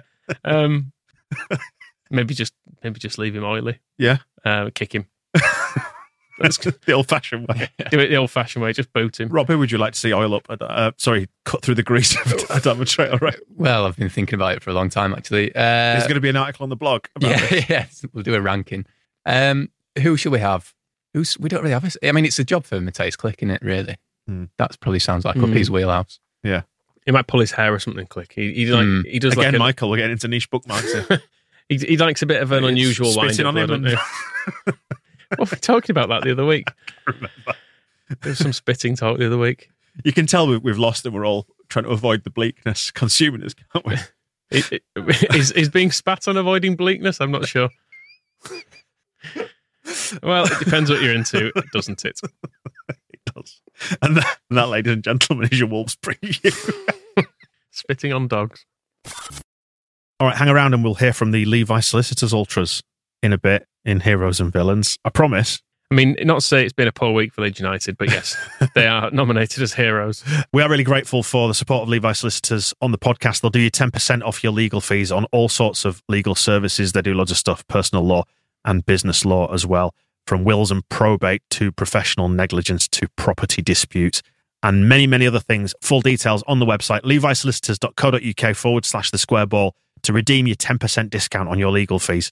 Maybe just leave him oily. Yeah. Kick him. That's the old-fashioned way. Do it the old-fashioned way. Just boot him. Rob, who would you like to see oil up? Cut through the grease of Adama Traore? Well, I've been thinking about it for a long time, actually. There's going to be an article on the blog about it. Yes, we'll do a ranking. Who should we have? We don't really have. I mean, it's a job for Matthijs Klick, isn't it? Really, that probably sounds like up his wheelhouse. Yeah, he might pull his hair or something. Klick. He does again. Like Michael, we're getting into niche bookmarks. he likes a bit of an unusual wind. Spitting on him. Well, we're talking about that the other week. There was some spitting talk the other week. You can tell we've lost and we're all trying to avoid the bleakness. Consumers, can't we? Is being spat on avoiding bleakness? I'm not sure. Well, it depends what you're into, doesn't it? It does. And that, ladies and gentlemen, is your Wolves preview. Spitting on dogs. All right, hang around and we'll hear from the Levi Solicitors Ultras in a bit in Heroes and Villains. I promise. I mean, not to say it's been a poor week for Leeds United, but yes, they are nominated as heroes. We are really grateful for the support of Levi Solicitors on the podcast. They'll do you 10% off your legal fees on all sorts of legal services. They do loads of stuff, personal law and business law as well, from wills and probate to professional negligence to property disputes and many, many other things. Full details on the website, levisolicitors.co.uk/the square ball to redeem your 10% discount on your legal fees.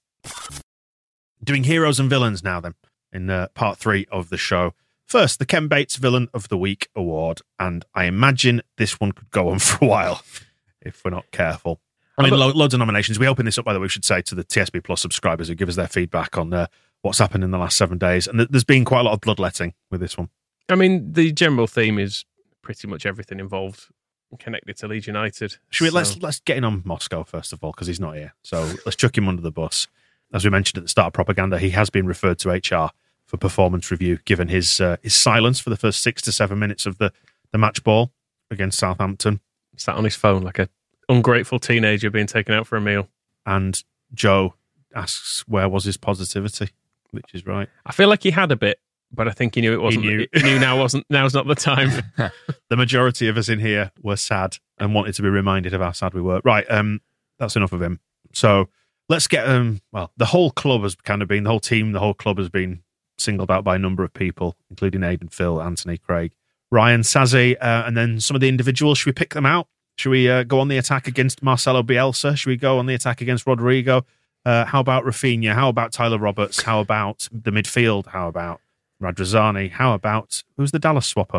Doing heroes and villains now then, in part 3 of the show. First, the Ken Bates Villain of the Week award, and I imagine this one could go on for a while if we're not careful. I mean, loads of nominations. We open this up, by the way, we should say, to the TSB Plus subscribers who give us their feedback on what's happened in the last 7 days, and there's been quite a lot of bloodletting with this one. I mean, the general theme is pretty much everything involved connected to Leeds United. Let's get in on Moscow first of all, because he's not here. So let's chuck him under the bus. As we mentioned at the start of propaganda, he has been referred to HR for performance review, given his silence for the first 6 to 7 minutes of the match ball against Southampton. Sat on his phone like an ungrateful teenager being taken out for a meal. And Joe asks, where was his positivity? Which is right. I feel like he had a bit, but I think he knew it wasn't. He knew now's not the time. The majority of us in here were sad and wanted to be reminded of how sad we were. Right, that's enough of him. So let's get the whole club has kind of been, the whole team, the whole club has been singled out by a number of people, including Aidan, Phil, Anthony, Craig, Ryan, Sazi, and then some of the individuals. Should we pick them out? Should we go on the attack against Marcelo Bielsa? Should we go on the attack against Rodrigo? How about Rafinha? How about Tyler Roberts? How about the midfield? How about Radrizzani? How about, who's the Dallas swapper?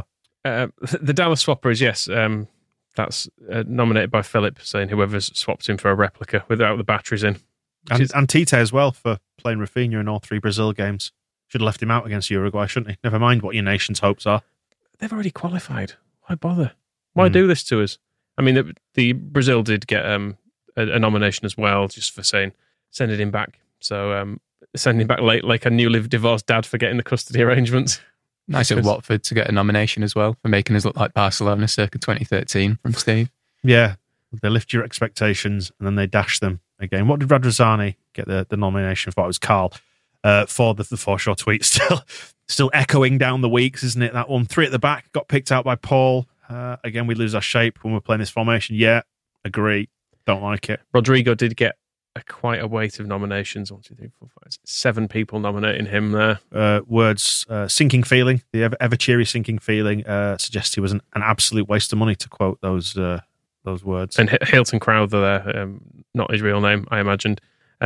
The Dallas swapper is, yes, that's nominated by Philip, saying whoever's swapped him for a replica without the batteries in. And Tite as well for playing Rafinha in all 3 Brazil games. Should have left him out against Uruguay, shouldn't he? Never mind what your nation's hopes are. They've already qualified. Why bother? Why do this to us? I mean, the Brazil did get a nomination as well, just for sending him back. So sending him back late, like a newly divorced dad for getting the custody arrangements. Nice at Watford to get a nomination as well for making us look like Barcelona circa 2013 from Steve. Yeah, they lift your expectations and then they dash them again. What did Radrizzani get the nomination for? It was Carl. For the Forshaw tweet, still echoing down the weeks, isn't it? That one, 3 at the back, got picked out by Paul. Again, we lose our shape when we're playing this formation. Yeah, agree. Don't like it. Rodrigo did get quite a weight of nominations. 1, 2, 3, 4, 5, 7 people nominating him there. Words, sinking feeling, the ever cheery sinking feeling, suggests he was an absolute waste of money, to quote those words. And Hilton Crowther there, not his real name, I imagined.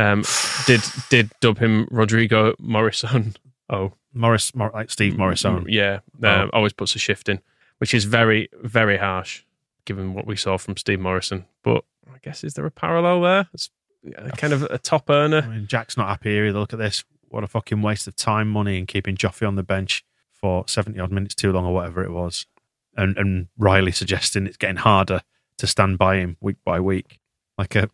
Did dub him Rodrigo Morrison. Like Steve Morrison. Yeah, always puts a shift in, which is very, very harsh, given what we saw from Steve Morrison. But I guess, is there a parallel there? It's kind of a top earner. I mean, Jack's not happy here. Look at this. What a fucking waste of time, money, and keeping Joffrey on the bench for 70-odd minutes too long or whatever it was. And Riley suggesting it's getting harder to stand by him week by week. Like an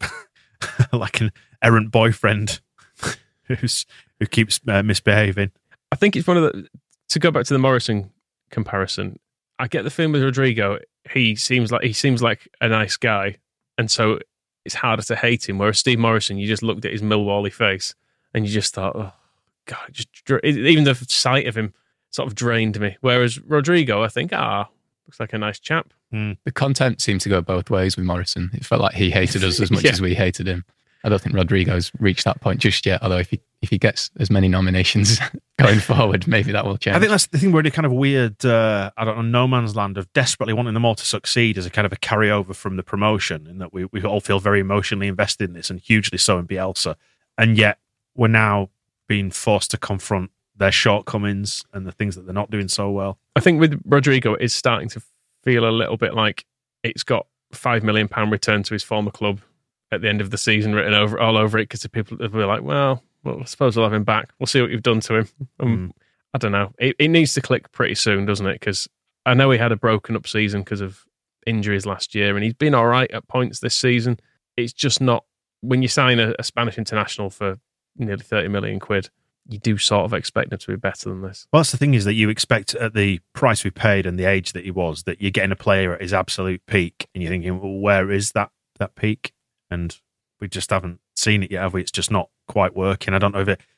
errant boyfriend who keeps misbehaving. I think it's one of the, to go back to the Morrison comparison, I get the feeling with Rodrigo, he seems like a nice guy, and so it's harder to hate him. Whereas Steve Morrison, you just looked at his Millwall face and you just thought, oh God, even the sight of him sort of drained me. Whereas Rodrigo, I think, looks like a nice chap. The content seemed to go both ways with Morrison. It felt like he hated us as much as we hated him. I don't think Rodrigo's reached that point just yet, although if he gets as many nominations going forward, maybe that will change. I think that's the thing, we're in a kind of weird, no man's land of desperately wanting them all to succeed as a kind of a carryover from the promotion, in that we all feel very emotionally invested in this, and hugely so in Bielsa. And yet we're now being forced to confront their shortcomings and the things that they're not doing so well. I think with Rodrigo, it's starting to feel a little bit like it's got £5 million return to his former club at the end of the season written all over it, because the people will be like, well, I suppose we'll have him back. We'll see what you've done to him. I don't know. It needs to click pretty soon, doesn't it? Because I know he had a broken up season because of injuries last year, and he's been all right at points this season. It's just not, when you sign a Spanish international for nearly 30 million quid, you do sort of expect him to be better than this. Well, that's the thing, is that you expect at the price we paid and the age that he was, that you're getting a player at his absolute peak, and you're thinking, well, where is that peak? And we just haven't seen it yet, have we? It's just not quite working. I don't know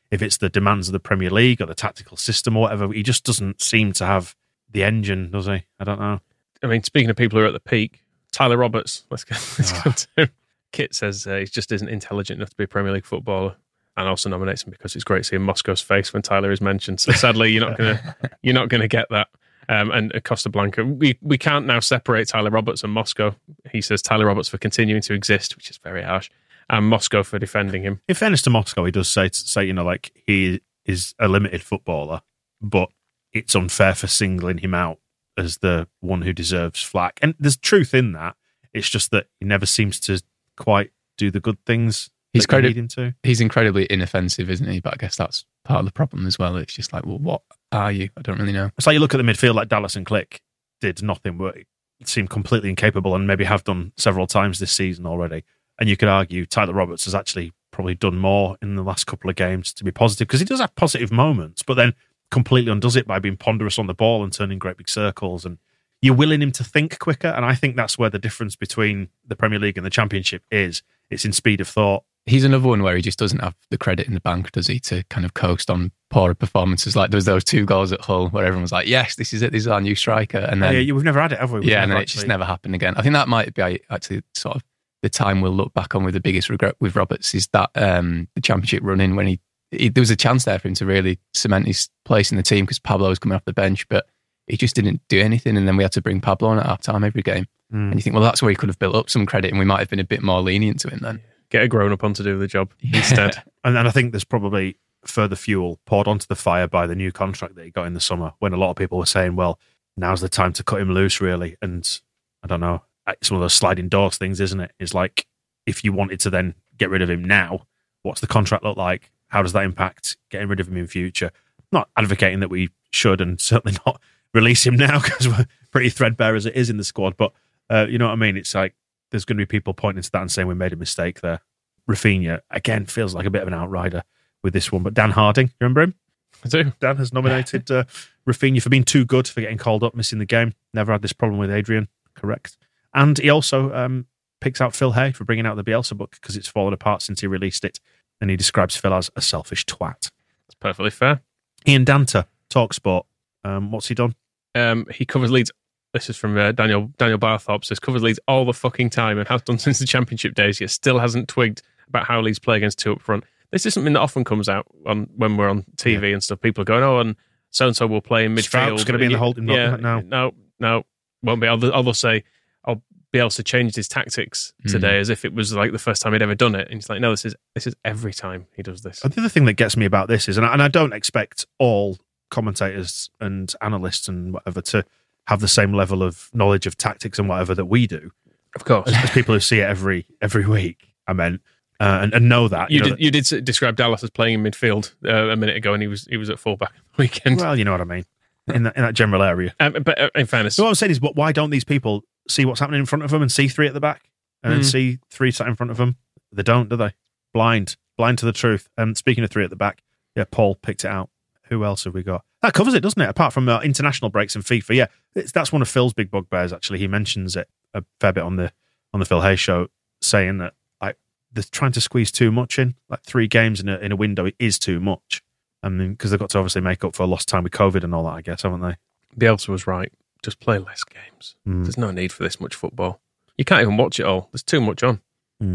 if it's the demands of the Premier League or the tactical system or whatever. He just doesn't seem to have the engine, does he? I don't know. I mean, speaking of people who are at the peak, Tyler Roberts. Let's go to him. Kit says he just isn't intelligent enough to be a Premier League footballer, and also nominates him because it's great seeing Moscow's face when Tyler is mentioned. So sadly, you're not gonna get that. And Costa Blanca, we can't now separate Tyler Roberts and Moscow. He says Tyler Roberts for continuing to exist, which is very harsh, and Moscow for defending him. In fairness to Moscow, he does say like he is a limited footballer, but it's unfair for singling him out as the one who deserves flack. And there's truth in that. It's just that he never seems to quite do the good things he's to. He's incredibly inoffensive, isn't he? But I guess that's part of the problem as well. It's just like, well, what are you? I don't really know. It's like you look at the midfield like Dallas and Click did nothing, but seemed completely incapable and maybe have done several times this season already. And you could argue Tyler Roberts has actually probably done more in the last couple of games to be positive, because he does have positive moments, but then completely undoes it by being ponderous on the ball and turning great big circles. And you're willing him to think quicker. And I think that's where the difference between the Premier League and the Championship is. It's in speed of thought. He's another one where he just doesn't have the credit in the bank, does he, to kind of coast on poorer performances. Like there was those 2 goals at Hull where everyone was like, yes, this is it, this is our new striker. And then we've never had it, have we? And then it just never happened again. I think that might be actually sort of the time we'll look back on with the biggest regret with Roberts is that the Championship run-in when he there was a chance there for him to really cement his place in the team because Pablo was coming off the bench, but he just didn't do anything. And then we had to bring Pablo on at half-time every game. And you think, well, that's where he could have built up some credit and we might have been a bit more lenient to him then. Get a grown-up on to do the job instead. And I think there's probably further fuel poured onto the fire by the new contract that he got in the summer, when a lot of people were saying, well, now's the time to cut him loose, really. And I don't know, it's one of those sliding doors things, isn't it? It's like, if you wanted to then get rid of him now, what's the contract look like? How does that impact getting rid of him in future? Not advocating that we should, and certainly not release him now because we're pretty threadbare as it is in the squad. But you know what I mean? It's like, there's going to be people pointing to that and saying we made a mistake there. Rafinha, again, feels like a bit of an outrider with this one. But Dan Harding, you remember him? I do. Dan has nominated Rafinha for being too good, for getting called up, missing the game. Never had this problem with Adrian, correct. And he also picks out Phil Hay for bringing out the Bielsa book because it's fallen apart since he released it. And he describes Phil as a selfish twat. That's perfectly fair. Ian Danta, TalkSport. What's he done? He covers Leeds. This is from Daniel Barthorpe. Says covers Leeds all the fucking time and has done since the Championship days, yet still hasn't twigged about how Leeds play against 2 up front. This is something that often comes out when we're on TV and stuff. People are going, oh, and so-and-so will play in midfield. Strout's going to be in the holding block now. No, won't be. They'll say, I'll be able to change his tactics today as if it was like the first time he'd ever done it. And he's like, no, this is every time he does this. The other thing that gets me about this is, and I don't expect all commentators and analysts and whatever to have the same level of knowledge of tactics and whatever that we do. Of course. As people who see it every week, I meant, and know that. You did describe Dallas as playing in midfield a minute ago, and he was at fullback on the weekend. Well, you know what I mean. In that general area. But in fairness... So what I'm saying is, why don't these people see what's happening in front of them and see 3 at the back? And then see 3 sat in front of them? They don't, do they? Blind to the truth. And speaking of 3 at the back, yeah, Paul picked it out. Who else have we got? That covers it, doesn't it? Apart from international breaks and FIFA. Yeah, that's one of Phil's big bugbears, actually. He mentions it a fair bit on the Phil Hay show, saying that like they're trying to squeeze too much in. Like 3 games in a window is too much. I mean, because they've got to obviously make up for lost time with COVID and all that, I guess, haven't they? Bielsa was right. Just play less games. There's no need for this much football. You can't even watch it all. There's too much on.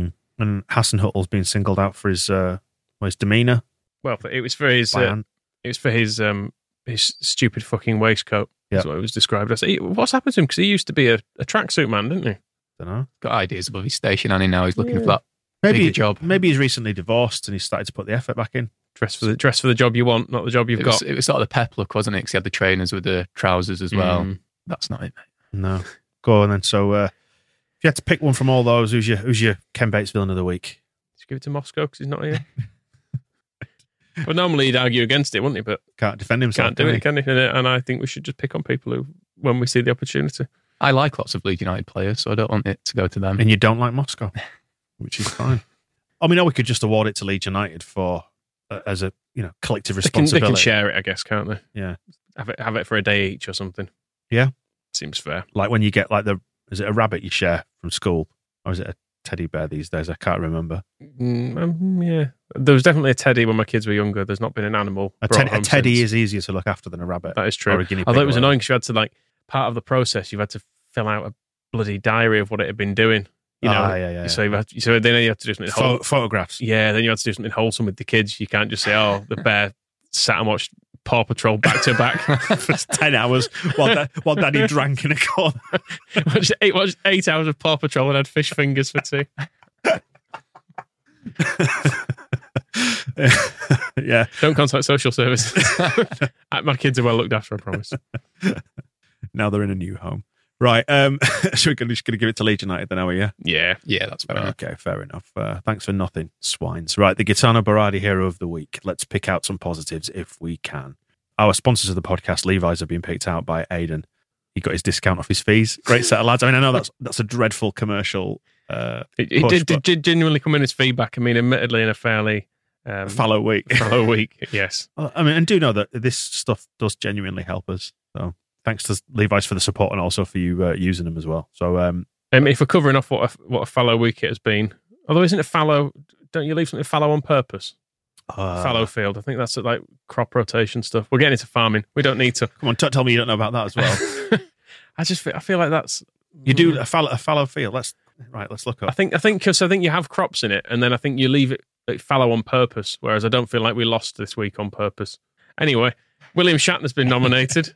And Hassan Huttel's been singled out for his demeanour. Well, it was for his... It was for his stupid fucking waistcoat. That's what it was described as. What's happened to him? Because he used to be a tracksuit man, didn't he? Don't know. Got ideas above his station, and now he's looking for that bigger job. Maybe he's recently divorced and he's started to put the effort back in. Dress for the job you want, not the job you've got. It was sort of the pep look, wasn't it? Because he had the trainers with the trousers as well. That's not it, mate. No. Go on then. So if you had to pick one from all those, who's your Ken Bates villain of the week? Just give it to Moscow because he's not here. Well, normally he'd argue against it, wouldn't he? But can't defend himself. Can't do it, can he? And I think we should just pick on people who, when we see the opportunity. I like lots of Leeds United players, so I don't want it to go to them. And you don't like Moscow, which is fine. I mean, we could just award it to Leeds United for as a collective responsibility. They can share it, I guess, can't they? Yeah, have it for a day each or something. Yeah, seems fair. Like when you get is it a rabbit you share from school, or is it teddy bear these days? I can't remember. Yeah. There was definitely a teddy when my kids were younger. There's not been an animal. A teddy is easier to look after than a rabbit. That is true. Or a guinea pig. Although it was annoying because you had to, like, part of the process, you've had to fill out a bloody diary of what it had been doing. You know, yeah. So then you have to do something photographs. Yeah, then you have to do something wholesome with the kids. You can't just say, "Oh, the bear sat and watched Paw Patrol back to back for 10 hours while Daddy drank in a corner." watched 8 hours of Paw Patrol and had fish fingers for tea. Yeah. Don't contact social services. My kids are well looked after, I promise. Now they're in a new home. Right, so we're just going to give it to Leeds United then, are we? Yeah, that's fair. Okay, fair enough. Thanks for nothing, swines. Right, the Gitano Berardi Hero of the Week. Let's pick out some positives if we can. Our sponsors of the podcast, Levi's, have been picked out by Aidan. He got his discount off his fees. Great set of lads. I mean, I know that's a dreadful commercial. It did genuinely come in as feedback. I mean, admittedly, in a fairly fallow week. Yes. I mean, and do know that this stuff does genuinely help us. So thanks to Levi's for the support and also for you using them as well. So, if we're covering off what a fallow week it has been, although isn't it fallow? Don't you leave something fallow on purpose? Fallow field. I think that's like crop rotation stuff. We're getting into farming. We don't need to. Come on, tell me you don't know about that as well. I feel like that's you do a fallow field. Let's look up. I think because you have crops in it, and then I think you leave it fallow on purpose. Whereas I don't feel like we lost this week on purpose. Anyway, William Shatner's been nominated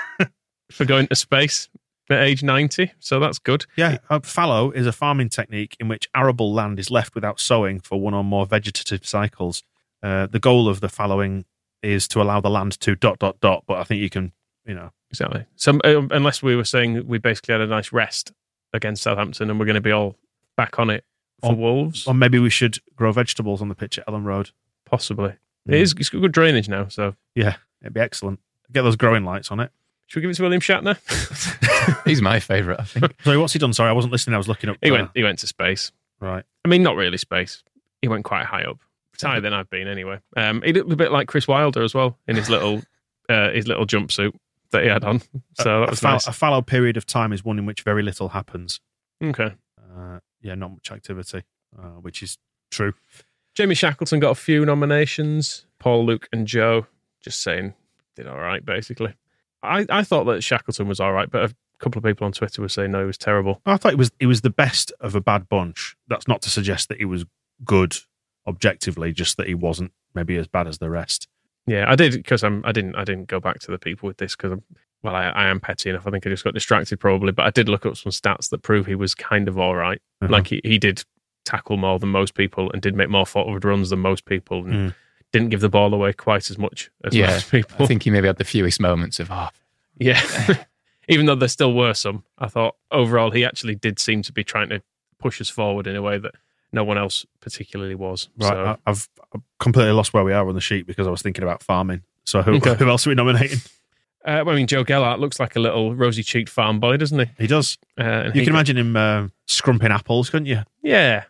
for going to space at age 90, so that's good. Yeah, fallow is a farming technique in which arable land is left without sowing for one or more vegetative cycles. The goal of the fallowing is to allow the land to ... but I think you can, Exactly. So unless we were saying we basically had a nice rest against Southampton and we're going to be all back on it for Wolves. Or maybe we should grow vegetables on the pitch at Ellen Road. Possibly. It's got good drainage now, so... Yeah, it'd be excellent. Get those growing lights on it. Should we give it to William Shatner? He's my favourite, I think. Sorry, what's he done? Sorry, I wasn't listening. I was looking up. He went to space. Right. I mean, not really space. He went quite high up. It's higher than I've been, anyway. He looked a bit like Chris Wilder as well in his little jumpsuit that he had on. So that was nice. A fallow period of time is one in which very little happens. Okay. Not much activity, which is true. Jamie Shackleton got a few nominations. Paul, Luke, and Joe, just saying, did all right, basically. I thought that Shackleton was all right, but a couple of people on Twitter were saying no, he was terrible. I thought he was the best of a bad bunch. That's not to suggest that he was good objectively, just that he wasn't maybe as bad as the rest. Yeah, I did because I didn't go back to the people with this because I am petty enough. I think I just got distracted probably, but I did look up some stats that prove he was kind of all right. Like he did tackle more than most people and did make more forward runs than most people and didn't give the ball away quite as much as most people. I think he maybe had the fewest moments of Yeah. Even though there still were some, I thought overall he actually did seem to be trying to push us forward in a way that no one else particularly was. Right, So, I've completely lost where we are on the sheet because I was thinking about farming. So who else are we nominating? I mean, Joe Gellart looks like a little rosy-cheeked farm boy, doesn't he? He does. You can imagine him scrumping apples, couldn't you? Yeah.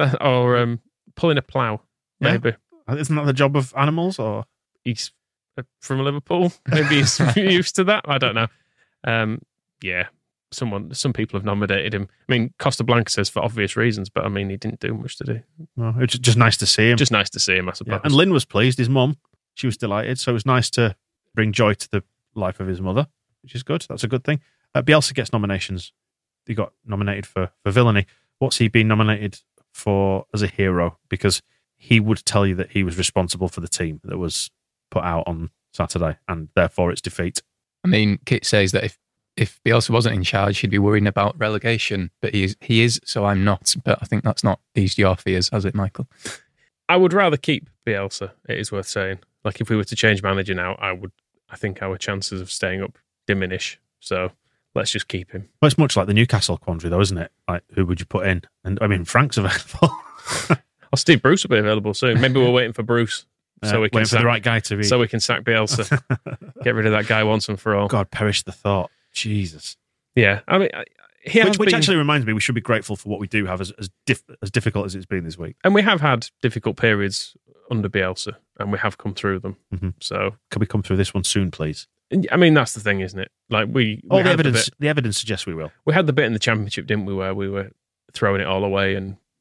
Or pulling a plough, maybe. Isn't that the job of animals? Or He's from Liverpool. Maybe he's used to that. I don't know. Yeah. Some people have nominated him. I mean, Costa Blanca says for obvious reasons, but I mean, he didn't do much, did he? No, it's just nice to see him. Just nice to see him, I suppose. Yeah. And Lynn was pleased, his mum. She was delighted. So it was nice to bring joy to the life of his mother, which is good. That's a good thing. Bielsa gets nominations. He got nominated for villainy. What's he been nominated for as a hero? Because he would tell you that he was responsible for the team that was put out on Saturday, and therefore its defeat. I mean, Kit says that if Bielsa wasn't in charge, he'd be worrying about relegation, but he is, so I'm not. But I think that's not eased your fears, has it, Michael? I would rather keep Bielsa, it is worth saying. Like, if we were to change manager now, I think our chances of staying up diminish. So let's just keep him. Well, it's much like the Newcastle quandary, though, isn't it? Like, who would you put in? And I mean, Frank's available. Steve Bruce will be available soon. Maybe we're waiting for Bruce. So we can waiting for the right guy to be. So we can sack Bielsa. Get rid of that guy once and for all. God, perish the thought. Jesus. Yeah. I mean, which actually reminds me, we should be grateful for what we do have as difficult as it's been this week. And we have had difficult periods under Bielsa, and we have come through them. Mm-hmm. So can we come through this one soon, please? I mean, that's the thing, isn't it? Like the evidence suggests we will. We had the bit in the Championship, didn't we, where we were throwing it all away and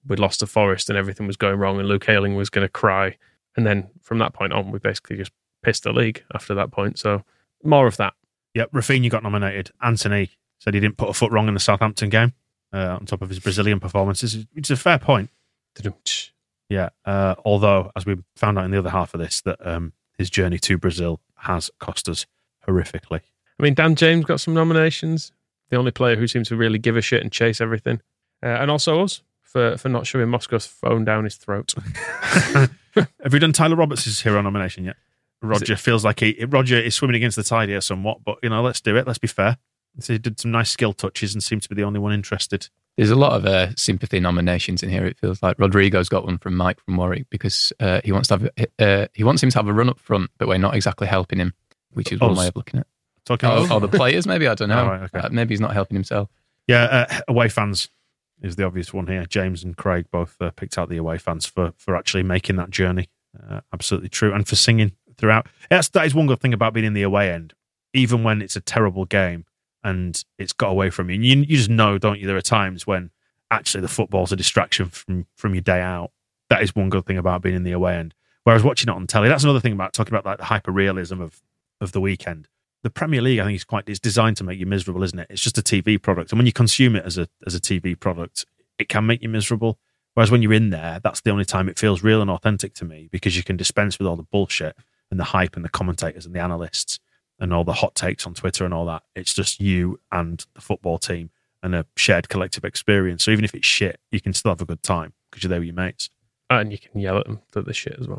we'd lost to Forest and everything was going wrong and Luke Ayling was going to cry. And then from that point on, we basically just pissed the league after that point. So more of that. Yep, Rafinha got nominated. Anthony said he didn't put a foot wrong in the Southampton game on top of his Brazilian performances. It's a fair point. Yeah, although, as we found out in the other half of this, that his journey to Brazil has cost us horrifically. I mean, Dan James got some nominations. The only player who seems to really give a shit and chase everything. And also us for not shoving Moscow's phone down his throat. Have you done Tyler Roberts' hero nomination yet? Roger feels like Roger is swimming against the tide here somewhat, but, let's do it. Let's be fair. So he did some nice skill touches and seemed to be the only one interested. There's a lot of sympathy nominations in here. It feels like Rodrigo's got one from Mike from Warwick because he wants him to have a run up front, but we're not exactly helping him, which is one way of looking at it. Talking about the players, maybe, I don't know. Oh, right, okay. Maybe he's not helping himself. Yeah, away fans is the obvious one here. James and Craig both picked out the away fans for actually making that journey. Absolutely true, and for singing throughout. That is one good thing about being in the away end, even when it's a terrible game and it's got away from you. You just know, don't you? There are times when actually the football's a distraction from your day out. That is one good thing about being in the away end. Whereas watching it on telly, that's another thing about talking about like the hyper realism of the weekend. The Premier League, I think, it's designed to make you miserable, isn't it? It's just a TV product, and when you consume it as a TV product, it can make you miserable. Whereas when you're in there, that's the only time it feels real and authentic to me, because you can dispense with all the bullshit and the hype and the commentators and the analysts and all the hot takes on Twitter and all that. It's just you and the football team and a shared collective experience. So even if it's shit, you can still have a good time because you're there with your mates. And you can yell at them that they're shit as well.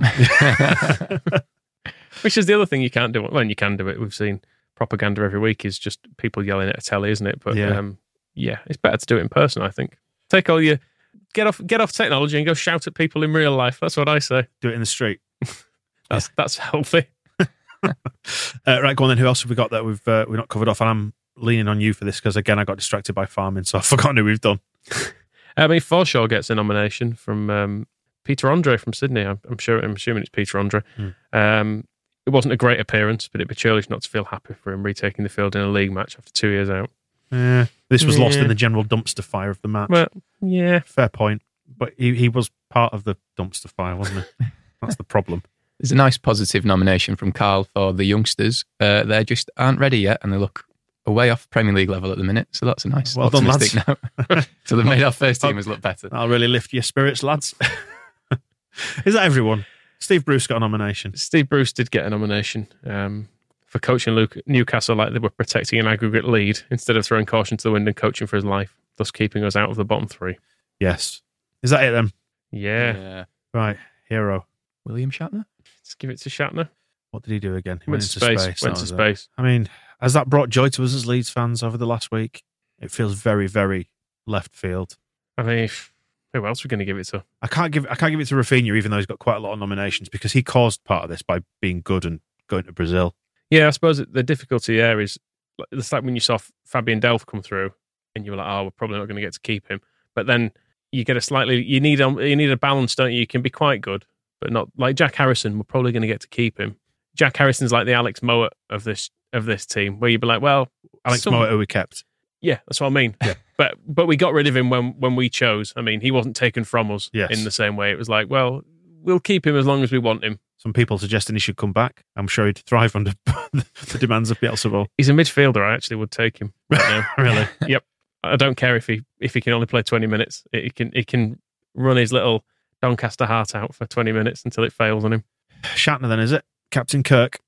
Which is the other thing you can't do. Well, you can do it. We've seen propaganda every week is just people yelling at a telly, isn't it? But yeah, it's better to do it in person, I think. Take all your... Get off technology and go shout at people in real life. That's what I say. Do it in the street. That's healthy. Right, go on then. Who else have we got that we've not covered off? And I'm leaning on you for this because, again, I got distracted by farming, so I've forgotten who we've done. I mean, Forshaw gets a nomination from Peter Andre from Sydney. I'm assuming it's Peter Andre. It wasn't a great appearance, but it'd be churlish not to feel happy for him retaking the field in a league match after 2 years out. This was lost in the general dumpster fire of the match. Well, yeah. Fair point. But he was part of the dumpster fire, wasn't he? That's the problem. There's a nice positive nomination from Carl for the youngsters. They just aren't ready yet, and they look way off Premier League level at the minute. So that's a nice optimistic note. So they've made our first teamers look better. That'll really lift your spirits, lads. Is that everyone? Steve Bruce got a nomination. Steve Bruce did get a nomination for coaching Newcastle like they were protecting an aggregate lead instead of throwing caution to the wind and coaching for his life, thus keeping us out of the bottom three. Yes. Is that it then? Yeah. Right. Hero. William Shatner? Let's give it to Shatner. What did he do again? He went to space. Went to space. I mean, has that brought joy to us as Leeds fans over the last week? It feels very, very left field. I mean, who else are we going to give it to? I can't give it to Rafinha, even though he's got quite a lot of nominations, because he caused part of this by being good and going to Brazil. Yeah, I suppose the difficulty there is it's like when you saw Fabian Delph come through, and you were like, "Oh, we're probably not going to get to keep him." But then you get you need a balance, don't you? You can be quite good, but not like Jack Harrison. We're probably going to get to keep him. Jack Harrison's like the Alex Mowat of this team, where you'd be like, "Well, Mowat, who we kept." Yeah, that's what I mean. Yeah. But we got rid of him when we chose. I mean, he wasn't taken from us in the same way. It was like, well, we'll keep him as long as we want him. Some people suggesting he should come back. I'm sure he'd thrive under the demands of Bielsa. He's a midfielder. I actually would take him right now. Really? Yep. I don't care if he can only play 20 minutes. He can run his little Doncaster heart out for 20 minutes until it fails on him. Shatner then, is it? Captain Kirk.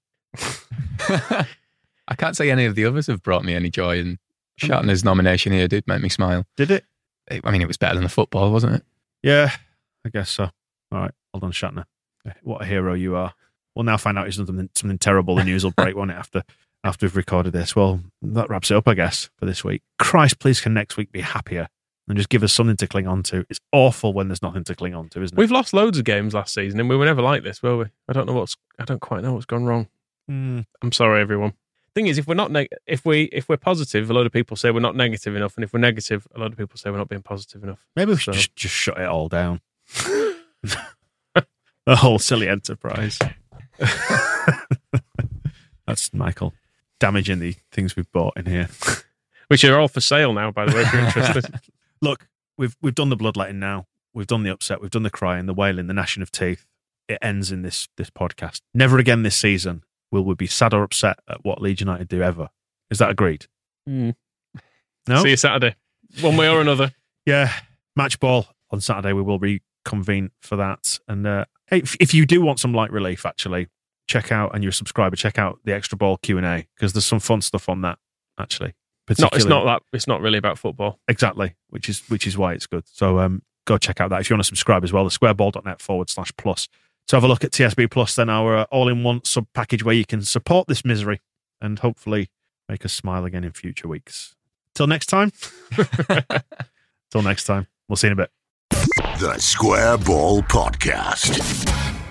I can't say any of the others have brought me any joy, and Shatner's nomination here did make me smile. Did it? I mean, it was better than the football, wasn't it? Yeah, I guess so. All right, well done, Shatner. What a hero you are. We'll now find out he's done something terrible. The news will break, won't it, after we've recorded this? Well, that wraps it up, I guess, for this week. Christ, please can next week be happier and just give us something to cling on to. It's awful when there's nothing to cling on to, isn't it? We've lost loads of games last season and we were never like this, were we? I don't quite know what's gone wrong. I'm sorry, everyone. Thing is, if we're not if we're positive, a lot of people say we're not negative enough, and if we're negative, a lot of people say we're not being positive enough. Maybe we should just shut it all down. The whole silly enterprise. That's Michael damaging the things we've bought in here, which are all for sale now, by the way, if you're interested. Look, we've done the bloodletting now. We've done the upset. We've done the crying, the wailing, the gnashing of teeth. It ends in this podcast. Never again this season will we be sad or upset at what Leeds United do ever. Is that agreed? No? See you Saturday. One way or another. Yeah. Match ball on Saturday. We will reconvene for that. And if you do want some light relief, actually, check out, and you're a subscriber, check out the Extra Ball Q&A, because there's some fun stuff on that, actually. No, it's not that. It's not really about football. Exactly, which is why it's good. So go check out that. If you want to subscribe as well, the squareball.net/plus. To have a look at TSB Plus, then our all-in-one sub-package where you can support this misery and hopefully make us smile again in future weeks. Till next time. Till next time. We'll see you in a bit. The Square Ball Podcast.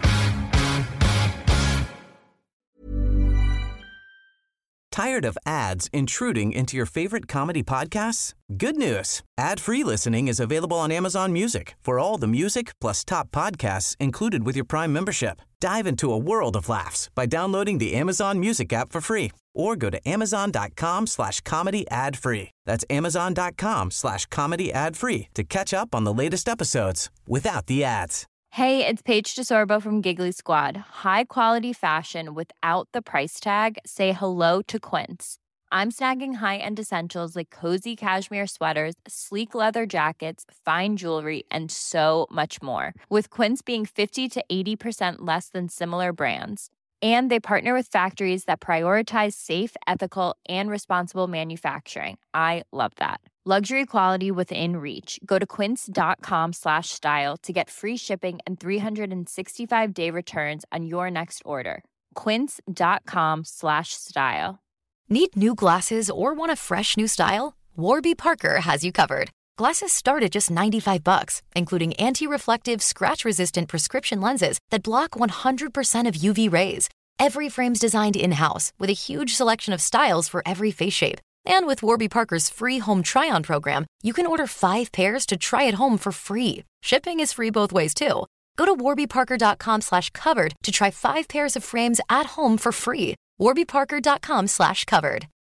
Tired of ads intruding into your favorite comedy podcasts? Good news. Ad-free listening is available on Amazon Music for all the music plus top podcasts included with your Prime membership. Dive into a world of laughs by downloading the Amazon Music app for free or go to amazon.com/comedy ad-free. That's amazon.com/comedy ad-free to catch up on the latest episodes without the ads. Hey, it's Paige DeSorbo from Giggly Squad. High quality fashion without the price tag. Say hello to Quince. I'm snagging high-end essentials like cozy cashmere sweaters, sleek leather jackets, fine jewelry, and so much more. With Quince being 50 to 80% less than similar brands. And they partner with factories that prioritize safe, ethical, and responsible manufacturing. I love that. Luxury quality within reach. Go to quince.com/style to get free shipping and 365-day returns on your next order. Quince.com/style. Need new glasses or want a fresh new style? Warby Parker has you covered. Glasses start at just $95, including anti-reflective, scratch-resistant prescription lenses that block 100% of UV rays. Every frame's designed in-house with a huge selection of styles for every face shape. And with Warby Parker's free home try-on program, you can order 5 pairs to try at home for free. Shipping is free both ways, too. Go to warbyparker.com/covered to try 5 pairs of frames at home for free. warbyparker.com/covered.